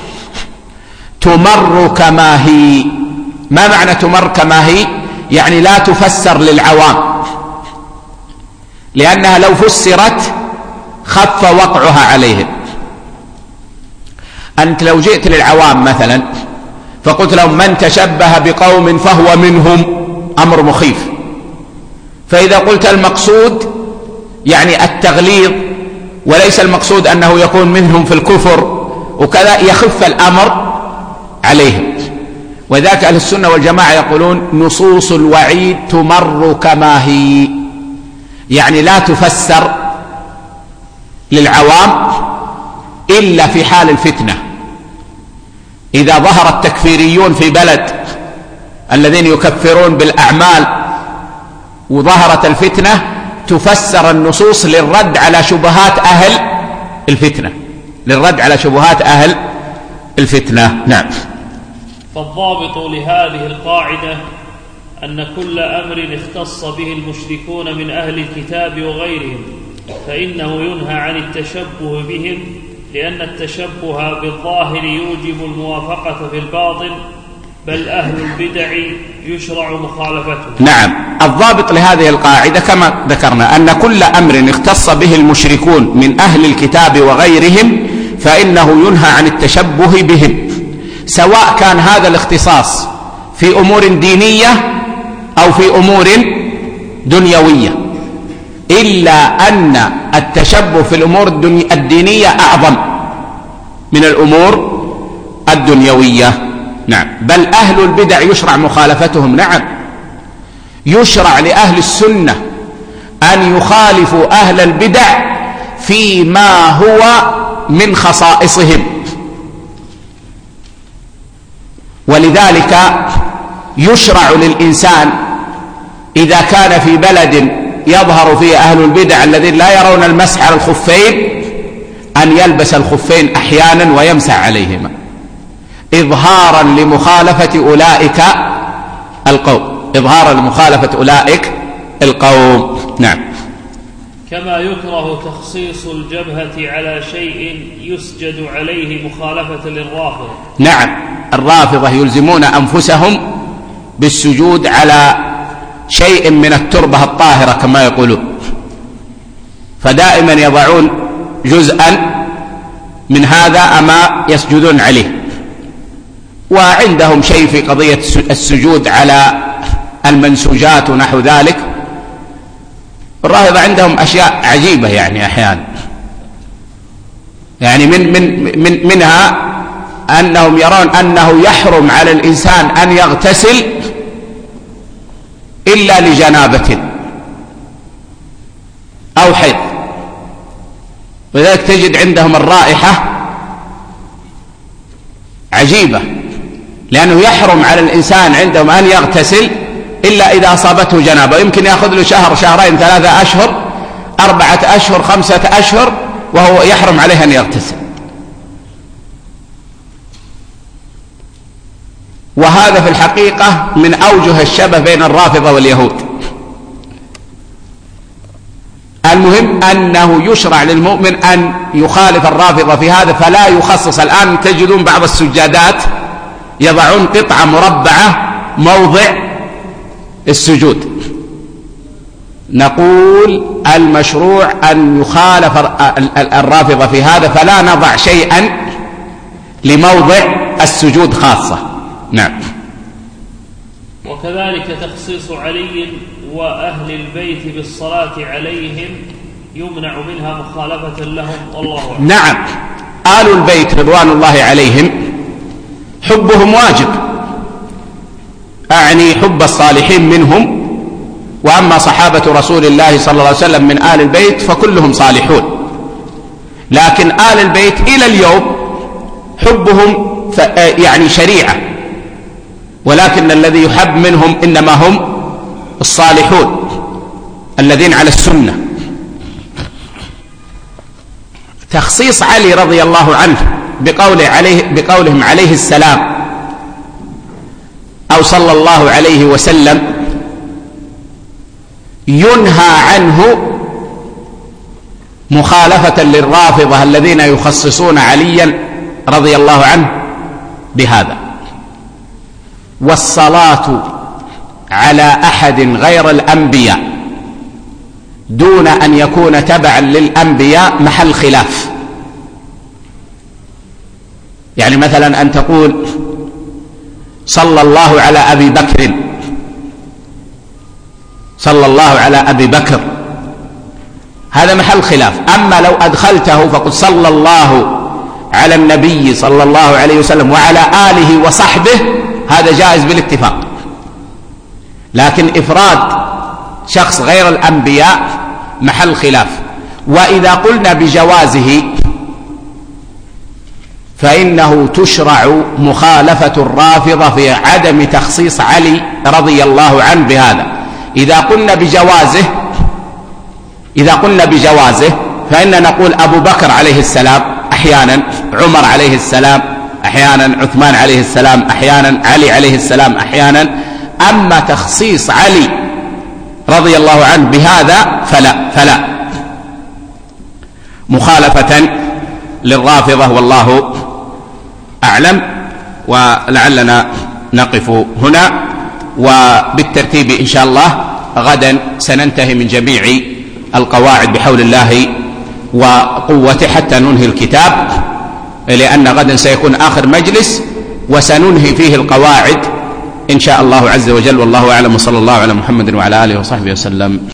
تمر كما هي. ما معنى تمر كما هي؟ يعني لا تفسر للعوام، لأنها لو فسرت خف وقعها عليهم. أنت لو جئت للعوام مثلا فقلت لهم من تشبه بقوم فهو منهم، أمر مخيف. فإذا قلت المقصود يعني التغليظ وليس المقصود أنه يكون منهم في الكفر وكذا، يخف الأمر عليهم. وذاك أهل السنة والجماعة يقولون نصوص الوعيد تمر كما هي، يعني لا تفسر للعوام إلا في حال الفتنة. إذا ظهر التكفيريون في بلد الذين يكفرون بالأعمال وظهرت الفتنة تفسر النصوص للرد على شبهات أهل الفتنة، للرد على شبهات أهل الفتنة. نعم. فالضابط لهذه القاعدة أن كل أمر اختص به المشركون من أهل الكتاب وغيرهم فإنه ينهى عن التشبه بهم، لأن التشبه بالظاهر يوجب الموافقة في الباطن، بل أهل البدع يشرع مخالفتهم. نعم، الضابط لهذه القاعدة كما ذكرنا أن كل أمر اختص به المشركون من أهل الكتاب وغيرهم فإنه ينهى عن التشبه بهم، سواء كان هذا الاختصاص في أمور دينية أو في أمور دنيوية، إلا أن التشبه في الأمور الدينية أعظم من الأمور الدنيوية. نعم، بل أهل البدع يشرع مخالفتهم. نعم، يشرع لأهل السنة أن يخالفوا أهل البدع فيما هو من خصائصهم، ولذلك يشرع للإنسان إذا كان في بلد يظهر فيه أهل البدع الذين لا يرون المسح على الخفين أن يلبس الخفين أحيانا ويمسح عليهما إظهارا لمخالفة أولئك القوم، إظهارا لمخالفة أولئك القوم. نعم. كما يكره تخصيص الجبهة على شيء يسجد عليه مخالفة للرافضة. نعم، الرافضة يلزمون أنفسهم بالسجود على شيء من التربة الطاهرة كما يقولون، فدائما يضعون جزءا من هذا أما يسجدون عليه. وعندهم شيء في قضية السجود على المنسوجات ونحو ذلك. الرافضة عندهم أشياء عجيبة يعني أحيانا، يعني من من من منها أنهم يرون أنه يحرم على الإنسان أن يغتسل إلا لجنابة أو حيض. ولذلك تجد عندهم الرائحة عجيبة، لأنه يحرم على الإنسان عندهم أن يغتسل إلا إذا أصابته جنابة. يمكن يأخذ له شهر، شهرين، ثلاثة أشهر، أربعة أشهر، خمسة أشهر وهو يحرم عليه أن يغتسل. وهذا في الحقيقة من أوجه الشبه بين الرافضة واليهود. المهم أنه يشرع للمؤمن أن يخالف الرافضة في هذا، فلا يخصص. الآن تجدون بعض السجادات يضعون قطعة مربعة موضع السجود. نقول المشروع أن يخالف الرافضة في هذا، فلا نضع شيئا لموضع السجود خاصة. نعم. وكذلك تخصيص علي وأهل البيت بالصلاة عليهم يمنع منها مخالفة لهم، والله أعلم. نعم، آل البيت رضوان الله عليهم حبهم واجب، أعني حب الصالحين منهم. وأما صحابة رسول الله صلى الله عليه وسلم من آل البيت فكلهم صالحون، لكن آل البيت إلى اليوم حبهم يعني شريعة، ولكن الذي يحب منهم إنما هم الصالحون الذين على السنة. تخصيص علي رضي الله عنه بقوله عليه بقولهم عليه السلام أو صلى الله عليه وسلم ينهى عنه مخالفة للرافضة الذين يخصصون عليا رضي الله عنه بهذا. والصلاة على أحد غير الأنبياء دون أن يكون تبعا للأنبياء محل خلاف. يعني مثلا أن تقول صلى الله على أبي بكر، صلى الله على أبي بكر، هذا محل خلاف. أما لو أدخلته فقل صلى الله على النبي صلى الله عليه وسلم وعلى آله وصحبه، هذا جائز بالاتفاق. لكن إفراد شخص غير الأنبياء محل خلاف. وإذا قلنا بجوازه فإنه تشرع مخالفة الرافضة في عدم تخصيص علي رضي الله عنه بهذا. إذا قلنا بجوازه إذا قلنا بجوازه فإننا نقول أبو بكر عليه السلام أحيانا، عمر عليه السلام أحيانا، عثمان عليه السلام أحيانا، علي عليه السلام أحيانا. أما تخصيص علي رضي الله عنه بهذا فلا فلا مخالفة للرافضة، والله أعلم. ولعلنا نقف هنا، وبالترتيب إن شاء الله غدا سننتهي من جميع القواعد بحول الله وقوته حتى ننهي الكتاب، لأن غدا سيكون آخر مجلس وسننهي فيه القواعد إن شاء الله عز وجل. والله أعلم، وصلى الله على محمد وعلى آله وصحبه وسلم.